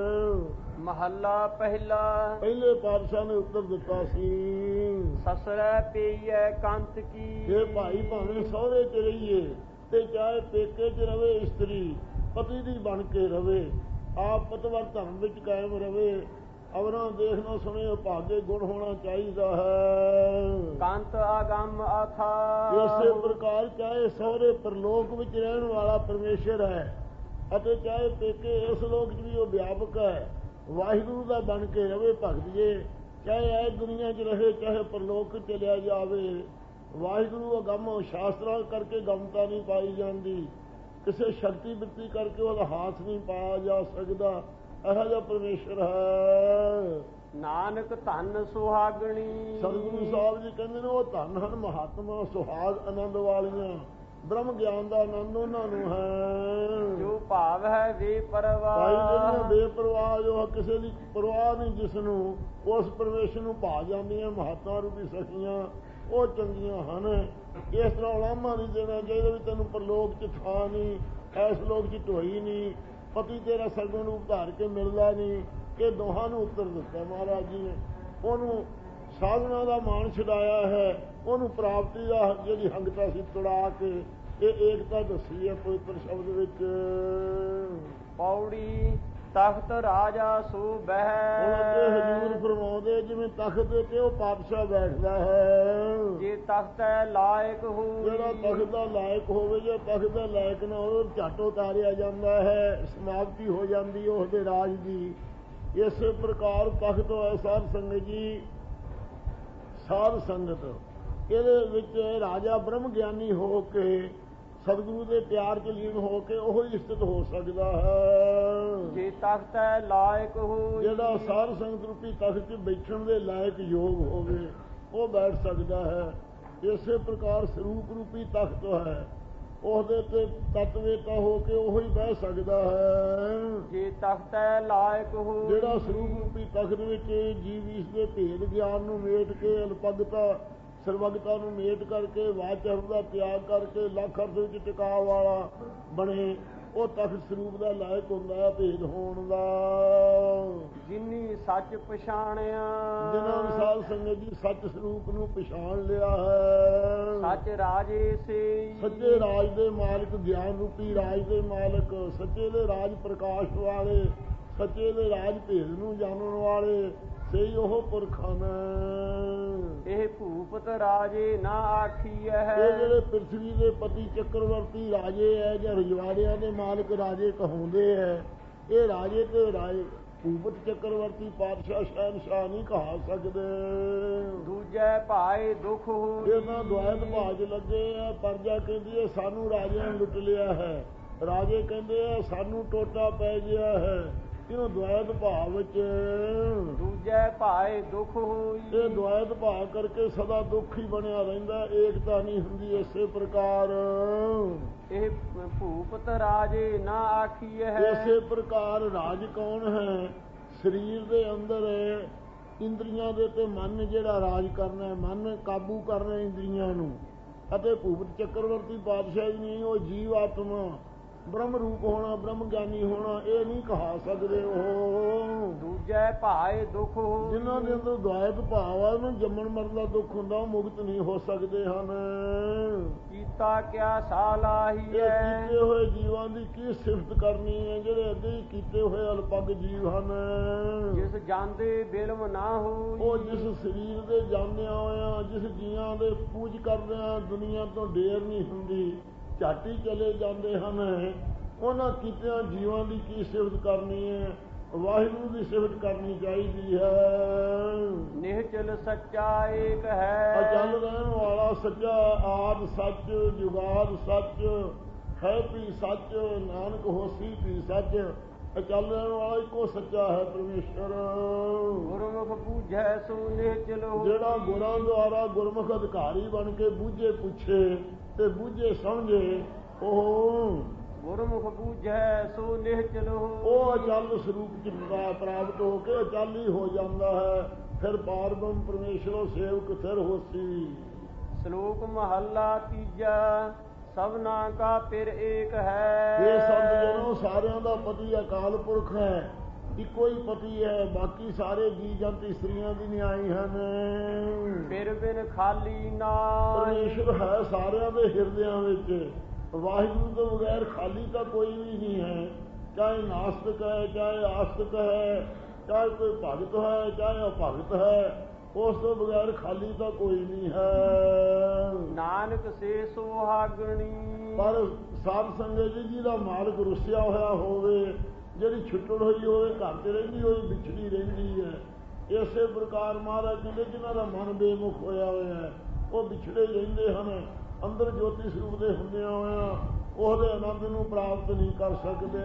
ਮਹੱਲਾ ਪਹਿਲਾ। ਪਹਿਲੇ ਪਾਤਸ਼ਾਹ ਨੇ ਉੱਤਰ ਦਿੱਤਾ ਸੀ, ਸਸਰੈ ਪਈਐ ਕੰਤ ਕੀ। ਜੇ ਭਾਈ ਭਾਵੇਂ ਸਹੁਰੇ 'ਚ ਰਹੀਏ ਤੇ ਚਾਹੇ ਪੇਕੇ 'ਚ ਰਵੇ, ਇਸਤਰੀ ਪਤੀ ਦੀ ਬਣ ਕੇ ਰਵੇ, ਆਪ ਪਤਵਰ ਧਰਮ ਵਿੱਚ ਕਾਇਮ ਰਵੇ, ਅਵਰਾਂ ਦੇਖ ਨਾ ਸੁਣੇ ਭਾਗੇ ਗੁਣ ਹੋਣਾ ਚਾਹੀਦਾ ਹੈ। ਕੰਤ ਆਗਮ ਆਥਾ। ਇਸੇ ਪ੍ਰਕਾਰ ਚਾਹੇ ਸਹੁਰੇ ਪਰਲੋਕ ਵਿੱਚ ਰਹਿਣ ਵਾਲਾ ਪਰਮੇਸ਼ਰ ਹੈ ਅਤੇ ਚਾਹੇ ਪੇਕੇ ਇਸ ਲੋਕ 'ਚ ਵੀ ਉਹ ਵਿਆਪਕ ਹੈ, ਵਾਹਿਗੁਰੂ ਦਾ ਬਣ ਕੇ ਰਵੇ ਭਗਤ ਜੇ, ਚਾਹੇ ਇਹ ਦੁਨੀਆ 'ਚ ਰਹੇ ਚਾਹੇ ਪਰਲੋਕ ਚਲਿਆ ਜਾਵੇ। ਵਾਹਿਗੁਰੂ ਅਗੰਮ ਸ਼ਾਸਤਰਾਂ ਕਰਕੇ ਗਮਤਾ ਨਹੀਂ ਪਾਈ ਜਾਂਦੀ, ਕਿਸੇ ਸ਼ਕਤੀ ਬਿਰਤੀ ਕਰਕੇ ਉਹਦਾ ਹਾਥ ਨਹੀਂ ਪਾਇਆ ਜਾ ਸਕਦਾ, ਇਹੋ ਜਿਹਾ ਪਰਮੇਸ਼ਰ ਹੈ। ਨਾਨਕ ਧਨ ਸੁਹਾਗਣੀ। ਸਤਿਗੁਰੂ ਸਾਹਿਬ ਜੀ ਕਹਿੰਦੇ ਨੇ ਉਹ ਧਨ ਹਨ ਮਹਾਤਮਾ, ਸੁਹਾਗ ਆਨੰਦ ਵਾਲੀਆਂ, ਬ੍ਰਹਮ ਗਿਆਨ ਦਾ ਆਨੰਦ ਉਹਨਾਂ ਨੂੰ ਹੈ। ਜੋ ਭਾਵ ਹੈ ਬੇਪਰਵਾਹ। ਭਾਈ ਜਿਹੜੀਆਂ ਬੇਪਰਵਾਹ, ਜੋ ਕਿਸੇ ਦੀ ਪਰਵਾਹ ਨਹੀਂ ਜਿਸ ਨੂੰ, ਉਸ ਪਰਮੇਸ਼ਰ ਨੂੰ ਭਾ ਜਾਂਦੀਆਂ ਮਹਾਤਮਾ ਰੂਪੀ ਸਖੀਆਂ, ਉਹ ਚੰਗੀਆਂ ਹਨ। ਇਸ ਤਰ੍ਹਾਂ ਉਲਾਮਾ ਨਹੀਂ ਦੇਣਾ ਚਾਹੀਦਾ ਵੀ ਤੈਨੂੰ ਪਰਲੋਕ 'ਚ ਥਾਂ ਨਹੀਂ, ਇਸ ਲੋਕ 'ਚ ਢੋਈ ਨਹੀਂ, ਪਤੀ ਤੇਰਾ ਸਰਗੁਣ ਰੂਪ ਧਾਰ ਕੇ ਮਿਲਦਾ ਨਹੀਂ। ਇਹ ਦੋਹਾਂ ਨੂੰ ਉੱਤਰ ਦਿੱਤਾ ਮਹਾਰਾਜ ਜੀ ਨੇ। ਉਹਨੂੰ ਸਾਧਨਾ ਦਾ ਮਾਣ ਛਡਾਇਆ ਹੈ, ਉਹਨੂੰ ਪ੍ਰਾਪਤੀ ਦਾ ਜਿਹੜੀ ਹੰਗਤਾ ਸੀ ਤੁੜਾ ਕੇ ਇਹ ਏਕਤਾ ਦੱਸੀ ਹੈ ਪਵਿੱਤਰ ਸ਼ਬਦ ਵਿੱਚ। ਪੌੜੀ ਤਖਤ ਰਾਜਾ ਸੋ ਬਹਿ। ਹੁਣ ਅੱਗੇ ਹਜ਼ੂਰ ਫਰਮਾਉਂਦੇ ਜਿਵੇਂ ਤਖਤ ਤੇ ਉਹ ਪਾਤਸ਼ਾਹ ਬੈਠਦਾ ਹੈ, ਜੇ ਤਖਤ ਹੈ ਲਾਇਕ ਹੋ। ਜਿਹੜਾ ਤਖਤ ਦਾ ਲਾਇਕ ਹੋਵੇ, ਜੇ ਤਖਤ ਦਾ ਲਾਇਕ ਨਾ ਹੋਵੇ ਝੱਟ ਉਤਾਰਿਆ ਜਾਂਦਾ ਹੈ, ਸਮਾਪਤੀ ਹੋ ਜਾਂਦੀ ਉਹਦੇ ਰਾਜ ਦੀ। ਇਸੇ ਪ੍ਰਕਾਰ ਤਖਤ ਹੈ ਸਾਧ ਸੰਗਤ ਜੀ, ਸਾਧ ਸੰਗਤ ਇਹਦੇ ਵਿੱਚ ਰਾਜਾ ਬ੍ਰਹਮ ਗਿਆਨੀ ਹੋ ਕੇ ਸਤਿਗੁਰੂ ਦੇ ਪਿਆਰ 'ਚ ਲੀਨ ਹੋ ਕੇ ਉਹ ਹੀ ਸਥਿਤ ਹੋ ਸਕਦਾ ਹੈ। ਜੇ ਤਖਤ ਹੈ ਲਾਇਕ ਹੋ। ਜਿਹੜਾ ਸਾਧ ਸੰਗਤ ਰੂਪੀ ਤਖਤ 'ਚ ਬੈਠਣ ਦੇ ਲਾਇਕ ਯੋਗ ਹੋਵੇ ਉਹ ਬੈਠ ਸਕਦਾ ਹੈ। ਇਸੇ ਪ੍ਰਕਾਰ ਸਰੂਪ ਰੂਪੀ ਤਖਤ ਹੈ, ਉਹਦੇ ਤੇ ਤਤਵੇਤਾ ਹੋ ਕੇ ਉਹ ਹੀ ਬਹਿ ਸਕਦਾ ਹੈ। ਜੇ ਤਖਤ ਹੈ ਲਾਇਕ ਹੋ। ਜਿਹੜਾ ਸਰੂਪ ਰੂਪੀ ਤਖਤ ਵਿੱਚ ਜੀਵ ਇਸ ਦੇ ਭੇਦ ਗਿਆਨ ਨੂੰ ਮੇਟ ਕੇ ਅਲਪਗਤਾ ਸਰਵਗਤਾ ਨੂੰ ਮੇਟ ਕਰਕੇ ਵਾਚਰ ਦਾ ਤਿਆਗ ਕਰਕੇ ਲੱਖ ਅਰਥ ਵਿੱਚ ਟਿਕਾ ਵਾਲਾ ਬਣੇ, ਉਹ ਤਖਤ ਸਰੂਪ ਦਾ ਲਾਇਕ ਹੁੰਦਾ ਹੈ ਭੇਦ ਹੋਣ ਦਾ। ਜਿਨੀ ਸੱਚ ਪਛਾਣਿਆ। ਜਿਨ੍ਹਾਂ ਸਾਧ ਸੰਗਤ ਜੀ ਸੱਚ ਸਰੂਪ ਨੂੰ ਪਛਾਣ ਲਿਆ ਹੈ। ਸੱਚ ਰਾਜੇ ਸੇ। ਸੱਚੇ ਰਾਜ ਦੇ ਮਾਲਕ, ਗਿਆਨ ਰੂਪੀ ਰਾਜ ਦੇ ਮਾਲਕ, ਸੱਚੇ ਦੇ ਰਾਜ ਪ੍ਰਕਾਸ਼ ਵਾਲੇ, ਸੱਚੇ ਦੇ ਰਾਜ ਭੇਦ ਨੂੰ ਜਾਣਨ ਵਾਲੇ ਸਹੀ ਉਹ ਪੁਰਖ ਹਨ। ਇਹ ਭੂਪਤ ਰਾਜੇ ਨਾ ਆਖੀ ਹੈ। ਇਹ ਜਿਹੜੇ ਪ੍ਰਿਥਵੀ ਦੇ ਪਤੀ ਚੱਕਰਵਰਤੀ ਰਾਜੇ ਹੈ ਜਾਂ ਰਜਵਾੜਿਆਂ ਦੇ ਮਾਲਕ ਰਾਜੇ ਕਹਾਉਂਦੇ ਹੈ, ਇਹ ਰਾਜੇ ਤੇ ਰਾਜੇ ਭੂਪਤ ਚੱਕਰਵਰਤੀ ਪਾਤਸ਼ਾਹ ਸ਼ਹਿਨਸ਼ਾਹ ਨਹੀਂ ਕਹਾ ਸਕਦੇ। ਦੂਜੇ ਭਾਏ ਦੁੱਖ ਹੋਈ। ਇਹਨਾਂ ਦੁਆਇਤ ਭਾਜ ਲੱਗੇ ਆ। ਪਰਜਾ ਕਹਿੰਦੀ ਹੈ ਸਾਨੂੰ ਰਾਜਿਆਂ ਨੇ ਲੁੱਟ ਲਿਆ ਹੈ, ਰਾਜੇ ਕਹਿੰਦੇ ਆ ਸਾਨੂੰ ਟੋਟਾ ਪੈ ਗਿਆ ਹੈ। ਕਿਉਂ ਦੁਆਇਤ ਭਾਵ ਵਿੱਚ ਦੂਜੇ ਭਾਏ ਦੁੱਖ ਹੋਈ। ਇਹ ਦੁਆਇਤ ਭਾਵ ਕਰਕੇ ਸਦਾ ਦੁੱਖ ਹੀ ਬਣਿਆ ਰਹਿੰਦਾ, ਏਕਤਾ ਨਹੀਂ ਹੁੰਦੀ। ਇਸੇ ਪ੍ਰਕਾਰ ਇਹ ਭੂਪਤ ਰਾਜੇ ਨਾ ਆਖੀ ਹੈ। ਇਸੇ ਪ੍ਰਕਾਰ ਰਾਜ ਕੌਣ ਹੈ? ਸਰੀਰ ਦੇ ਅੰਦਰ ਇੰਦਰੀਆਂ ਦੇ ਤੇ ਮਨ ਜਿਹੜਾ ਰਾਜ ਕਰਨਾ ਹੈ, ਮਨ ਕਾਬੂ ਕਰਨਾ ਇੰਦਰੀਆਂ ਨੂੰ। ਅਤੇ ਭੂਪਤ ਚੱਕਰਵਰਤੀ ਬਾਦਸ਼ਾਹ ਨਹੀਂ, ਉਹ ਜੀਵ ਆਤਮਾ ਬ੍ਰਹਮ ਰੂਪ ਹੋਣਾ, ਬ੍ਰਹਮ ਗਿਆਨੀ ਹੋਣਾ ਇਹ ਨਹੀਂ ਕਹਾ ਸਕਦੇ। ਉਹ ਦੂਜੇ ਭਾਏ ਦੁੱਖ ਹੋ। ਜਿਨ੍ਹਾਂ ਦੇ ਅੰਦਰ ਦੁਆਇਤ ਭਾਵ ਆ, ਉਹਨੂੰ ਜੰਮਣ ਮਰਨ ਦਾ ਦੁੱਖ ਹੁੰਦਾ, ਉਹ ਮੁਕਤ ਨਹੀਂ ਹੋ ਸਕਦੇ ਹਨ। ਕੀਤਾ ਕਿਆ ਸਾਲਾਹੀ ਹੈ। ਕੀਤੇ ਹੋਏ ਜੀਵਾਂ ਦੀ ਕੀ ਸਿਫਤ ਕਰਨੀ ਹੈ, ਜਿਹੜੇ ਅੱਗੇ ਹੀ ਕੀਤੇ ਹੋਏ ਅਲਪਗ ਜੀਵ ਹਨ। ਜਿਸ ਜਾਂਦੇ ਬਿਲਮ ਨਾ ਹੋਈ। ਉਹ ਜਿਸ ਸਰੀਰ ਦੇ ਜਾਂਦਿਆਂ ਹੋਇਆਂ, ਜਿਸ ਜੀਆਂ ਦੇ ਪੂਜ ਕਰਦਿਆਂ ਦੁਨੀਆ ਤੋਂ ਢੇਰ ਨਹੀਂ ਹੁੰਦੀ, ਝਾਟੀ ਚਲੇ ਜਾਂਦੇ ਹਨ, ਉਹਨਾਂ ਕੀਤਿਆਂ ਜੀਵਾਂ ਦੀ ਕੀ ਸਿਫਤ ਕਰਨੀ ਹੈ? ਵਾਹਿਗੁਰੂ ਦੀ ਸਿਫਤ ਕਰਨੀ ਚਾਹੀਦੀ ਹੈ। ਨਿਹਚਲ ਸੱਚਾ ਏਕ ਹੈ, ਅਚਲ ਰਹਿਣ ਵਾਲਾ ਸੱਚਾ, ਆਦ ਸੱਚ, ਜੁਗਾਦ ਸੱਚ, ਹੈ ਵੀ ਸੱਚ, ਨਾਨਕ ਹੋਸੀ ਵੀ ਸੱਚ। ਅਚਲ ਰਹਿਣ ਵਾਲਾ ਇੱਕੋ ਸੱਚਾ ਹੈ ਪਰਮੇਸ਼ਰ। ਗੁਰਮੁਖ ਬੂਝੈ ਸੋ ਨਿਹਚਲ ਹੋਈ, ਜਿਹੜਾ ਗੁਰਾਂ ਦੁਆਰਾ ਗੁਰਮੁਖ ਅਧਿਕਾਰੀ ਬਣ ਕੇ ਬੂਝੇ ਪੁੱਛੇ ਤੇ ਬੂਝੇ ਸਮਝੇ, ਉਹ ਗੁਰਮੁਖ ਬੂਝੈ ਸੋ ਨਿਹਚਲ ਹੋਈ, ਉਹ ਅਚਲ ਸਰੂਪ ਚਿੰਤਾ ਪ੍ਰਾਪਤ ਹੋ ਕੇ ਅਚਲ ਹੀ ਹੋ ਜਾਂਦਾ ਹੈ। ਫਿਰ ਪਾਰਬ੍ਰਹਮ ਪਰਮੇਸ਼ਰੋ ਸੇਵਕ ਸਿਰ ਹੋਸੀ। ਸ਼ਲੋਕ ਮਹੱਲਾ ਤੀਜਾ। ਸਭਨਾ ਕਾ ਪਿਰ ਏਕ ਹੈ, ਇਹ ਸੰਤ ਜਨੋ ਸਾਰਿਆਂ ਦਾ ਪਤੀ ਅਕਾਲ ਪੁਰਖ ਹੈ, ਇੱਕੋ ਹੀ ਪਤੀ ਹੈ। ਬਾਕੀ ਸਾਰੇ ਜੀ ਜੰਤ ਇਸਤਰੀਆਂ ਦੀ ਨਿਆਈ ਹਨ। ਪਿਰ ਬਿਨ ਖਾਲੀ ਨਾ, ਪਰਮੇਸ਼ਰ ਹੈ ਸਾਰਿਆਂ ਦੇ ਹਿਰਦਿਆਂ ਵਿੱਚ। ਵਾਹਿਗੁਰੂ ਤੋਂ ਬਗੈਰ ਖਾਲੀ ਤਾਂ ਕੋਈ ਵੀ ਨਹੀਂ ਹੈ। ਚਾਹੇ ਨਾਸਤਕ ਹੈ, ਚਾਹੇ ਆਸਤਕ ਹੈ, ਚਾਹੇ ਕੋਈ ਭਗਤ ਹੈ, ਚਾਹੇ ਅਭਗਤ ਹੈ, ਉਸ ਤੋਂ ਬਗੈਰ ਖਾਲੀ ਤਾਂ ਕੋਈ ਨਹੀਂ ਹੈ। ਨਾਨਕ ਸੇ ਸੁਹਾਗਣੀ, ਪਰ ਸਾਧ ਸੰਗਤ ਜੀ ਜਿਹਦਾ ਮਾਲਕ ਰੁੱਸਿਆ ਹੋਇਆ ਹੋਵੇ, ਜਿਹੜੀ ਛੁੱਟਣ ਹੋਈ ਹੋਵੇ, ਘਰ 'ਚ ਰਹਿੰਦੀ ਹੋਈ ਵਿਛੜੀ ਰਹਿੰਦੀ ਹੈ, ਇਸੇ ਪ੍ਰਕਾਰ ਮਹਾਰਾਜ ਕਹਿੰਦੇ ਜਿਹਨਾਂ ਦਾ ਮਨ ਬੇਮੁਖ ਹੋਇਆ ਹੋਇਆ ਹੈ, ਉਹ ਵਿਛੜੇ ਰਹਿੰਦੇ ਹਨ। ਅੰਦਰ ਜੋਤੀ ਸਰੂਪ ਦੇ ਹੁੰਦਿਆਂ ਹੋਇਆਂ ਉਹਦੇ ਆਨੰਦ ਨੂੰ ਪ੍ਰਾਪਤ ਨਹੀਂ ਕਰ ਸਕਦੇ।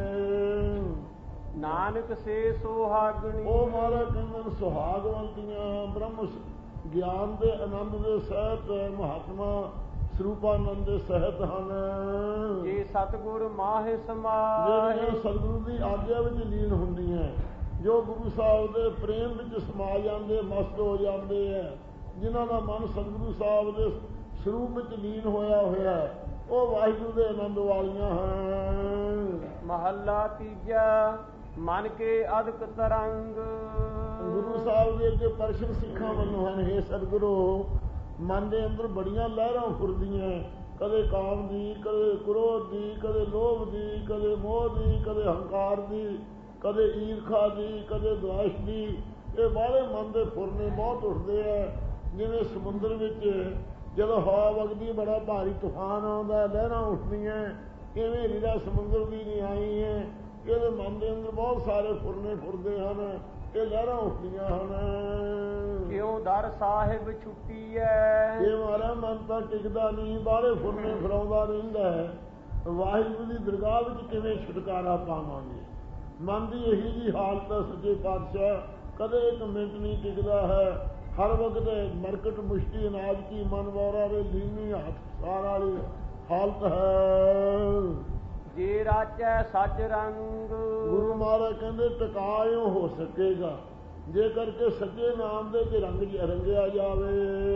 ਨਾਨਕ ਸੇ ਸੁਹਾਗਣੀ, ਉਹ ਮਹਾਰਾਜ ਕਹਿੰਦੇ ਸੁਹਾਗਵੰਤੀਆਂ ਬ੍ਰਹਮ ਗਿਆਨ ਦੇ ਆਨੰਦ ਦੇ ਸਹਿਤ, ਮਹਾਤਮਾ ਸਰੂਪਾਨੰਦ ਦੇ ਸਹਿਤ ਹਨ। ਜੇ ਸਤਿਗੁਰ ਮਾਹਿ ਸਮਾਏ, ਜਿਹੜੀਆਂ ਸਤਿਗੁਰੂ ਦੀ ਆਗਿਆ ਵਿੱਚ ਲੀਨ ਹੁੰਦੀਆਂ, ਜੋ ਗੁਰੂ ਸਾਹਿਬ ਦੇ ਪ੍ਰੇਮ ਵਿੱਚ ਸਮਾ ਜਾਂਦੇ, ਮਸਤ ਹੋ ਜਾਂਦੇ ਹੈ, ਜਿਨ੍ਹਾਂ ਦਾ ਮਨ ਸਤਿਗੁਰੂ ਸਾਹਿਬ ਦੇ ਸਰੂਪ ਵਿੱਚ ਲੀਨ ਹੋਇਆ ਹੋਇਆ, ਉਹ ਵਾਹਿਗੁਰੂ ਦੇ ਆਨੰਦ ਵਾਲੀਆਂ ਹਨ। ਮਹੱਲਾ ਤੀਜਾ। ਮਨ ਕੇ ਅਦਕ ਤਰੰਗ, ਗੁਰੂ ਸਾਹਿਬ ਦੇ ਅੱਗੇ ਪ੍ਰਸ਼ਨ ਸਿੱਖਾਂ ਵੱਲੋਂ ਹਨ। ਹੇ ਸਤਿਗੁਰੂ, ਮਨ ਦੇ ਅੰਦਰ ਬੜੀਆਂ ਲਹਿਰਾਂ ਫੁਰਦੀਆਂ, ਕਦੇ ਕਾਮ ਦੀ, ਕਦੇ ਕ੍ਰੋਧ ਦੀ, ਕਦੇ ਲੋਭ ਦੀ, ਕਦੇ ਮੋਹ ਦੀ, ਕਦੇ ਹੰਕਾਰ ਦੀ, ਕਦੇ ਈਰਖਾ ਦੀ, ਕਦੇ ਦੁਆਸ਼ ਦੀ। ਇਹ ਬਾਹਲੇ ਮਨ ਦੇ ਫੁਰਨੇ ਬਹੁਤ ਉੱਠਦੇ ਆ। ਜਿਵੇਂ ਸਮੁੰਦਰ ਵਿੱਚ ਜਦੋਂ ਹਵਾ ਵਗਦੀ, ਬੜਾ ਭਾਰੀ ਤੂਫਾਨ ਆਉਂਦਾ, ਲਹਿਰਾਂ ਉੱਠਦੀਆਂ, ਇਵੇਂ ਲੀਲਾ ਸਮੁੰਦਰ ਦੀ ਨਹੀਂ ਆਈ ਹੈ। ਇਹਦੇ ਮਨ ਦੇ ਅੰਦਰ ਬਹੁਤ ਸਾਰੇ ਫੁਰਨੇ ਫੁਰਦੇ ਹਨ, ਇਹ ਲਹਿਰਾਂ ਉੱਠਦੀਆਂ ਹਨ। ਕਿਉਂ ਦਰ ਸਾਹਿਬ ਛੁੱਟੀ ਹੈ, ਇਹ ਮਾਰਾ ਮਨ ਤਾਂ ਟਿਕਦਾ ਨਹੀਂ, ਬਾਹਲੇ ਫੁਰਨੇ ਫਿਰਾਉਂਦਾ ਰਹਿੰਦਾ ਹੈ। ਵਾਹਿਗੁਰੂ ਦੀ ਦਰਗਾਹ ਵਿੱਚ ਕਿਵੇਂ ਛੁਟਕਾਰਾ ਪਾਵਾਂਗੇ? ਮਨ ਦੀ ਇਹੀ ਜੀ ਹਾਲਤ ਹੈ ਸੱਚੇ ਪਾਤਸ਼ਾਹ, ਕਦੇ ਇੱਕ ਮਿੰਟ ਨਹੀਂ ਟਿਕਦਾ ਹੈ। ਹਰ ਵਕਤ ਮਰਕਟ ਮੁਸ਼ਟੀ ਅਨਾਜ ਕੀ ਮਨ ਵੌਰਾ ਦੇ ਲੀਨੀ ਹੱਥ ਸਾਰ ਵਾਲੀ ਹਾਲਤ ਹੈ। ਜੇ ਰਾਚੈ ਸੱਚ ਰੰਗ, ਗੁਰੂ ਮਹਾਰਾਜ ਕਹਿੰਦੇ ਟਿਕਾਇਓ ਹੋ ਸਕੇਗਾ ਜੇ ਕਰਕੇ ਸੱਚੇ ਨਾਮ ਦੇ ਚ ਰੰਗ ਰੰਗਿਆ ਜਾਵੇ।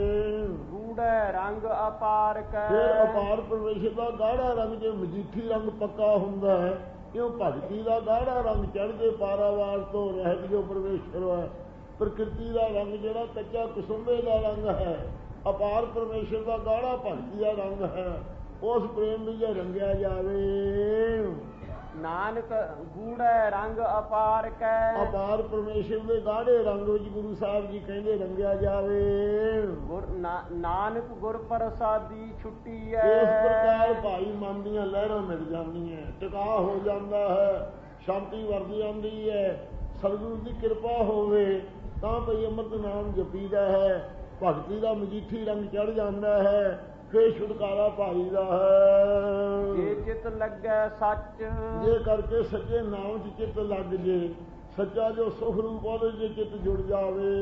ਗੂੜੈ ਰੰਗ ਅਪਾਰ ਕੈ, ਫਿਰ ਅਪਾਰ ਪਰਮੇਸ਼ਰ ਦਾ ਗਾੜਾ ਰੰਗ, ਜੇ ਮਜੀਠੀ ਰੰਗ ਪੱਕਾ ਹੁੰਦਾ ਹੈ, ਕਿਉਂ ਭਗਤੀ ਦਾ ਗਾੜਾ ਰੰਗ ਚੜ੍ਹਦੇ ਪਾਰਾਵਾਰ ਤੋਂ ਰਹਿਤ ਜੋ ਪਰਮੇਸ਼ਰ ਹੈ। ਪ੍ਰਕਿਰਤੀ ਦਾ ਰੰਗ ਜਿਹੜਾ ਕੱਚਾ ਕੁਸੁੰਬੇ ਦਾ ਰੰਗ ਹੈ, ਅਪਾਰ ਪਰਮੇਸ਼ਰ ਦਾ ਗਾੜਾ ਭਗਤੀ ਦਾ ਰੰਗ ਹੈ। ਉਸ ਪ੍ਰੇਮ ਵਿੱਚ ਰੰਗਿਆ ਜਾਵੇ। ਨਾਨਕ ਗੂੜੈ ਰੰਗ ਅਪਾਰ ਕੈ, ਅਪਾਰ ਪਰਮੇਸ਼ਰ ਦੇ ਗਾੜੇ ਰੰਗ ਵਿੱਚ ਗੁਰੂ ਸਾਹਿਬ ਜੀ ਕਹਿੰਦੇ ਰੰਗਿਆ ਜਾਵੇ। ਗੁਰ ਨਾਨਕ ਗੁਰ ਪ੍ਰਸਾਦੀ ਛੁੱਟੀ ਹੈ। ਇਸ ਪ੍ਰਕਾਰ ਭਾਈ ਮਨ ਦੀਆਂ ਲਹਿਰਾਂ ਮਿਲ ਜਾਂਦੀਆਂ, ਟਿਕਾ ਹੋ ਜਾਂਦਾ ਹੈ, ਸ਼ਾਂਤੀ ਵਰਦ ਜਾਂਦੀ ਹੈ। ਸਤਿਗੁਰੂ ਦੀ ਕਿਰਪਾ ਹੋਵੇ ਤਾਂ ਭਈ ਅੰਮ੍ਰਿਤ ਨਾਮ ਜਪੀਦਾ ਹੈ, ਭਗਤੀ ਦਾ ਮਜੀਠੀ ਰੰਗ ਚੜ ਜਾਂਦਾ ਹੈ, ਫੇਰ ਛੁਟਕਾਰਾ ਪਾਈਦਾ ਹੈ। ਜੇ ਚਿੱਤ ਲੱਗੈ ਸੱਚ, ਜੇ ਕਰਕੇ ਸੱਚੇ ਨਾਮ 'ਚ ਚਿੱਤ ਲੱਗ ਜੇ, ਸੱਚਾ ਜੋ ਸੁਖ ਰੂਪ ਉਹਦੇ 'ਚ ਚਿੱਤ ਜੁੜ ਜਾਵੇ।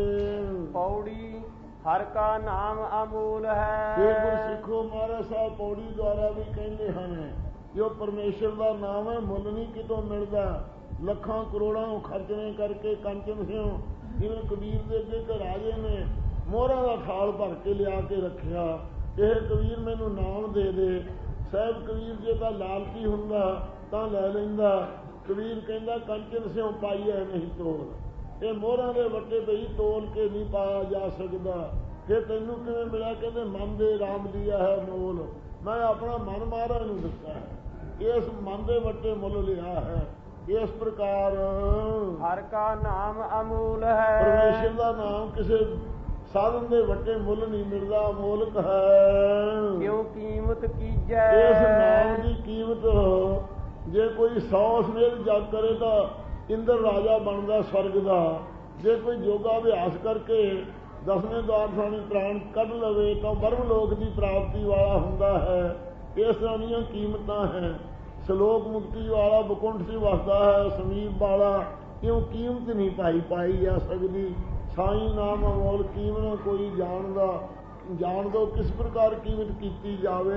ਪੌੜੀ ਹਰ ਕਾ ਨਾਮ ਅਮੂਲ ਹੈ। ਇਹ ਗੁਰਸਿੱਖੋ ਮਹਾਰਾਜ ਸਾਹਿਬ ਪੌੜੀ ਦੁਆਰਾ ਵੀ ਕਹਿੰਦੇ ਹਨ, ਜੋ ਪਰਮੇਸ਼ਰ ਦਾ ਨਾਮ ਹੈ ਮੁੱਲ ਨਹੀਂ ਕਿਤੋਂ ਮਿਲਦਾ। ਲੱਖਾਂ ਕਰੋੜਾਂ ਖਰਚਣੇ ਕਰਕੇ ਕੰਚਨ ਸਿਓ, ਜਿਵੇਂ ਕਬੀਰ ਦੇ ਅੱਗੇ ਇੱਕ ਰਾਜੇ ਨੇ ਮੋਹਰਾਂ ਦਾ ਥਾਲ ਭਰ ਕੇ ਲਿਆ ਕੇ ਰੱਖਿਆ, ਇਹ ਕਬੀਰ ਮੈਨੂੰ ਨਾਮ ਦੇ ਦੇ। ਸਾਹਿਬ ਕਬੀਰ ਜੇ ਤਾਂ ਲਾਲਚੀ ਹੁੰਦਾ ਤਾਂ ਲੈ ਲੈਂਦਾ। ਕਬੀਰ ਕਹਿੰਦਾ ਕੰਚਨ ਸਿਓ ਪਾਈਐ ਨਹੀਂ ਤੋਲ, ਇਹ ਮੋਹਰਾਂ ਦੇ ਵੱਟੇ ਬਈ ਤੋਲ ਕੇ ਨਹੀਂ ਪਾਇਆ ਜਾ ਸਕਦਾ। ਫਿਰ ਤੈਨੂੰ ਕਿਵੇਂ ਮਿਲਿਆ? ਕਹਿੰਦੇ ਮਨ ਦੇ ਰਾਮ ਲਿਆ ਹੈ ਮੋਲ, ਮੈਂ ਆਪਣਾ ਮਨ ਮਹਾਰਾਜ ਨੂੰ ਦਿੱਤਾ ਹੈ, ਇਸ ਮਨ ਦੇ ਵੱਟੇ ਮੁੱਲ ਲਿਆ ਹੈ। ਇਸ ਪ੍ਰਕਾਰ ਹਰ ਕਾ ਨਾਮ ਅਮੂਲ ਹੈ। ਪਰਮੇਸ਼ਰ ਦਾ ਨਾਮ ਕਿਸੇ ਸਾਧਨ ਦੇ ਵੱਟੇ ਮੁੱਲ ਨਹੀਂ ਮਿਲਦਾ, ਅਮੋਲਕ ਹੈ। ਕਿਉਂ ਕੀਮਤ ਕੀਜੈ, ਇਸ ਨਾਮ ਦੀ ਕੀਮਤ ਜੇ ਕੋਈ ਸੌ ਸਮੇਤ ਜਗ ਕਰੇ ਤਾਂ ਇੰਦਰ ਰਾਜਾ ਬਣਦਾ ਸਵਰਗ ਦਾ। ਜੇ ਕੋਈ ਯੋਗਾ ਅਭਿਆਸ ਕਰਕੇ ਦਸਵੇਂ ਦਵਾਰ ਥਾਣੀ ਪ੍ਰਾਣ ਕੱਢ ਲਵੇ ਤਾਂ ਬਰਮ ਲੋਕ ਦੀ ਪ੍ਰਾਪਤੀ ਵਾਲਾ ਹੁੰਦਾ ਹੈ। ਇਸ ਤਰ੍ਹਾਂ ਦੀਆਂ ਕੀਮਤਾਂ ਹੈ। ਸ਼ਲੋਕ ਮੁਕਤੀ ਵਾਲਾ ਬਕੁੰਠ ਸੀ ਵਸਦਾ ਹੈ ਸਮੀਪ ਵਾਲਾ, ਇਉਂ ਕੀਮਤ ਨਹੀਂ ਪਾਈ ਪਾਈ ਜਾ ਸਕਦੀ। ਸਾਈਂ ਨਾਮ ਅਮੋਲ ਕੀਮਤ ਕੋਈ ਜਾਣਦਾ, ਜਾਣ ਦੋ ਕਿਸ ਪ੍ਰਕਾਰ ਕੀਮਤ ਕੀਤੀ ਜਾਵੇ।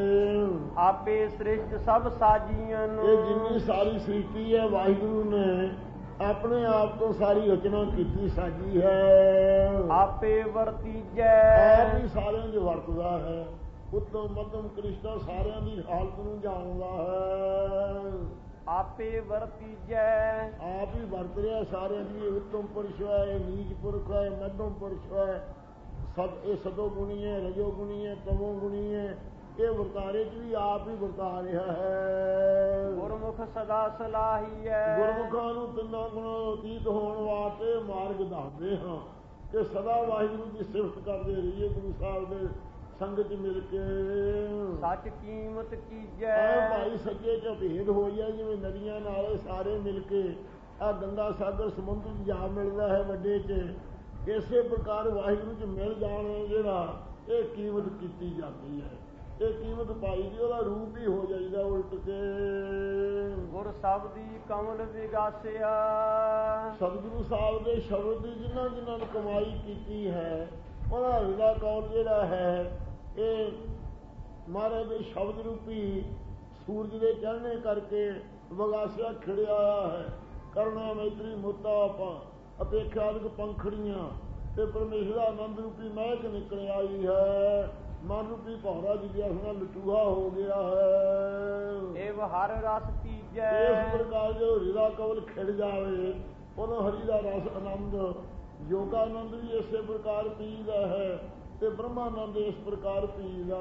ਆਪੇ ਸ੍ਰਿਸ਼ਟ ਸਭ ਸਾਜੀਆਂ। ਇਹ ਜਿੰਨੀ ਸਾਰੀ ਸ੍ਰਿਸ਼ਟੀ ਹੈ ਵਾਹਿਗੁਰੂ ਨੇ ਆਪਣੇ ਆਪ ਤੋਂ ਸਾਰੀ ਰਚਨਾ ਕੀਤੀ ਸਾਜੀ ਹੈ। ਆਪੇ ਵਰਤੀਜੈ ਆਪ ਹੀ ਸਾਰਿਆਂ 'ਚ ਵਰਤਦਾ ਹੈ। ਉੱਤਮ ਮੱਧਮ ਕ੍ਰਿਸ਼ਨਾ ਸਾਰਿਆਂ ਦੀ ਹਾਲਤ ਨੂੰ ਜਾਣਦਾ ਹੈ। ਆਪੇ ਵਰਤੀਜੈ ਆਪ ਹੀ ਵਰਤ ਰਿਹਾ ਸਾਰਿਆਂ ਦੀ। ਉੱਤਮ ਪੁਰਸ਼ ਹੈ, ਨੀਚ ਪੁਰਖ ਹੈ, ਮੱਧਮ ਪੁਰਸ਼ ਹੈ, ਸਭ ਇਹ ਸਦੋ ਗੁਣੀ ਹੈ, ਰਜੋ ਗੁਣੀ ਹੈ, ਤਮੋ ਗੁਣੀ ਹੈ। ਇਹ ਵਰਤਾਰੇ 'ਚ ਵੀ ਆਪ ਹੀ ਵਰਤਾ ਰਿਹਾ ਹੈ। ਗੁਰਮੁਖ ਸਦਾ ਸਲਾਹੀ ਹੈ। ਗੁਰਮੁਖਾਂ ਨੂੰ ਤਿੰਨਾਂ ਗੁਣਾਂ ਅਤੀਤ ਹੋਣ ਵਾਸਤੇ ਮਾਰਗ ਦੱਸਦੇ ਹਾਂ ਕਿ ਸਦਾ ਵਾਹਿਗੁਰੂ ਦੀ ਸਿਫਤ ਕਰਦੇ ਰਹੀਏ। ਗੁਰੂ ਸਾਹਿਬ ਦੇ ਸੰਗਤ 'ਚ ਮਿਲ ਕੇ ਸੱਚ ਕੀਮਤ ਕੀਜੈ। ਭਾਈ ਸੱਚੇ 'ਚ ਭੇਦ ਹੋ ਜਾਏ ਜਿਵੇਂ ਨਦੀਆਂ ਨਾਲ ਸਾਰੇ ਮਿਲ ਕੇ ਆ ਗੰਗਾ ਸਾਗਰ ਸਮੁੰਦਰ 'ਚ ਜਾ ਮਿਲਦਾ ਹੈ ਵੱਡੇ 'ਚ, ਇਸੇ ਪ੍ਰਕਾਰ ਵਾਹਿਗੁਰੂ 'ਚ ਮਿਲ ਜਾਣ ਜਿਹੜਾ ਇਹ ਕੀਮਤ ਕੀਤੀ ਜਾਂਦੀ ਹੈ। ਇਹ ਕੀਮਤ ਪਾਈ ਦੀ ਉਹਦਾ ਰੂਪ ਹੀ ਹੋ ਜਾਈਦਾ ਉਲਟ ਕੇ। ਗੁਰ ਸ਼ਬਦੀ ਕਮਲ ਵਿਗਾਸਿਆ। ਸਤਿਗੁਰੂ ਸਾਹਿਬ ਦੇ ਸ਼ਬਦ ਦੀ ਜਿਨ੍ਹਾਂ ਜਿਨ੍ਹਾਂ ਨੇ ਕਮਾਈ ਕੀਤੀ ਹੈ ਉਹਦਾ ਹਿਰਦਾ ਕੌਲ ਜਿਹੜਾ ਹੈ ਇਹ ਮਹਾਰਾਜ ਦੇ ਸ਼ਬਦ ਰੂਪੀ ਸੂਰਜ ਦੇ ਚੜ੍ਹਨੇ ਕਰਕੇ ਵਿਗਾਸਿਆ ਖਿੜਿਆ ਆਇਆ ਹੈ। ਕਰੁਣਾ ਮੈਤਰੀ ਮੋਤਾ ਆਪਾਂ ਅਪੇਖਿਆਦਿਕ ਪੰਖੜੀਆਂ ਤੇ ਪਰਮੇਸ਼ਰ ਦਾ ਆਨੰਦ ਰੂਪੀ ਮਹਿਕ ਨਿਕਲ ਆਈ ਹੈ। ਮਨ ਰੂਪੀ ਭੌਰਾ ਜਿਗਿਆਸਾ ਲਟੂਹਾ ਹੋ ਗਿਆ ਹੈ। ਇਹ ਹਰ ਰਸ ਤੀਜੈ। ਇਸ ਪ੍ਰਕਾਰ ਜੋ ਹਿਰਦਾ ਕਵਲ ਖਿੜ ਜਾਵੇ ਉਹਨੂੰ ਹਰੀ ਦਾ ਰਸ ਆਨੰਦ ਯੋਗਾ ਆਨੰਦ ਵੀ ਇਸੇ ਪ੍ਰਕਾਰ ਪੀਦਾ ਹੈ ਤੇ ਬ੍ਰਹਮਾਨੰਦ ਇਸ ਪ੍ਰਕਾਰ ਪੀਦਾ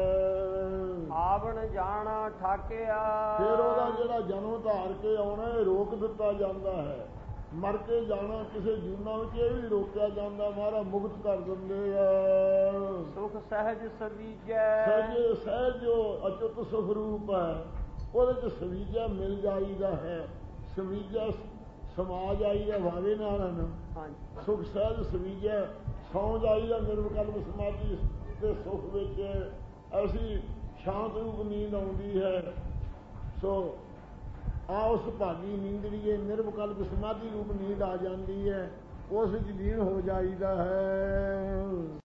ਹੈ। ਆਵਣ ਜਾਣਾ ਠਾਕਿਆ। ਫਿਰ ਉਹਦਾ ਜਿਹੜਾ ਜਨਮ ਧਾਰ ਕੇ ਆਉਣਾ ਇਹ ਰੋਕ ਦਿੱਤਾ ਜਾਂਦਾ ਹੈ। ਮਰ ਕੇ ਜਾਣਾ ਕਿਸੇ ਜੂਨਾਂ ਵਿੱਚ ਇਹ ਵੀ ਰੋਕਿਆ ਜਾਂਦਾ। ਮਹਾਰਾਜ ਮੁਕਤ ਕਰ ਦਿੰਦੇ ਆ। ਸੁਖ ਸਹਿਜ ਸਵੀਜੈ। ਸਹਿਜ ਸਹਿਜ ਜੋ ਅਚੁੱਤ ਸੁਖ ਰੂਪ ਹੈ ਉਹਦੇ 'ਚ ਸਵੀਜਾ ਮਿਲ ਜਾਈਦਾ ਹੈ। ਸਵੀਜਾ ਸਮਾ ਜਾਈਦਾ ਭਾਵੇ ਨਾਰਨ। ਸੁਖ ਸਹਿਜ ਸਵੀਜੈ ਸੌਂ ਜਾਈਦਾ ਨਿਰਵਿਕਲਪ ਸਮਾਧੀ ਦੇ ਸੁਖ ਵਿੱਚ। ਐਸੀ ਸ਼ਾਂਤ ਰੂਪ ਨੀਂਦ ਆਉਂਦੀ ਹੈ। ਸੋ ਆ ਉਸ ਭਾਗੀ ਨੀਂਦੜੀਏ ਨਿਰਵਿਕਲਪ ਸਮਾਧੀ ਰੂਪ ਨੀਂਦ ਆ ਜਾਂਦੀ ਹੈ। ਉਸ ਵਿੱਚ ਲੀਨ ਹੋ ਜਾਈਦਾ ਹੈ।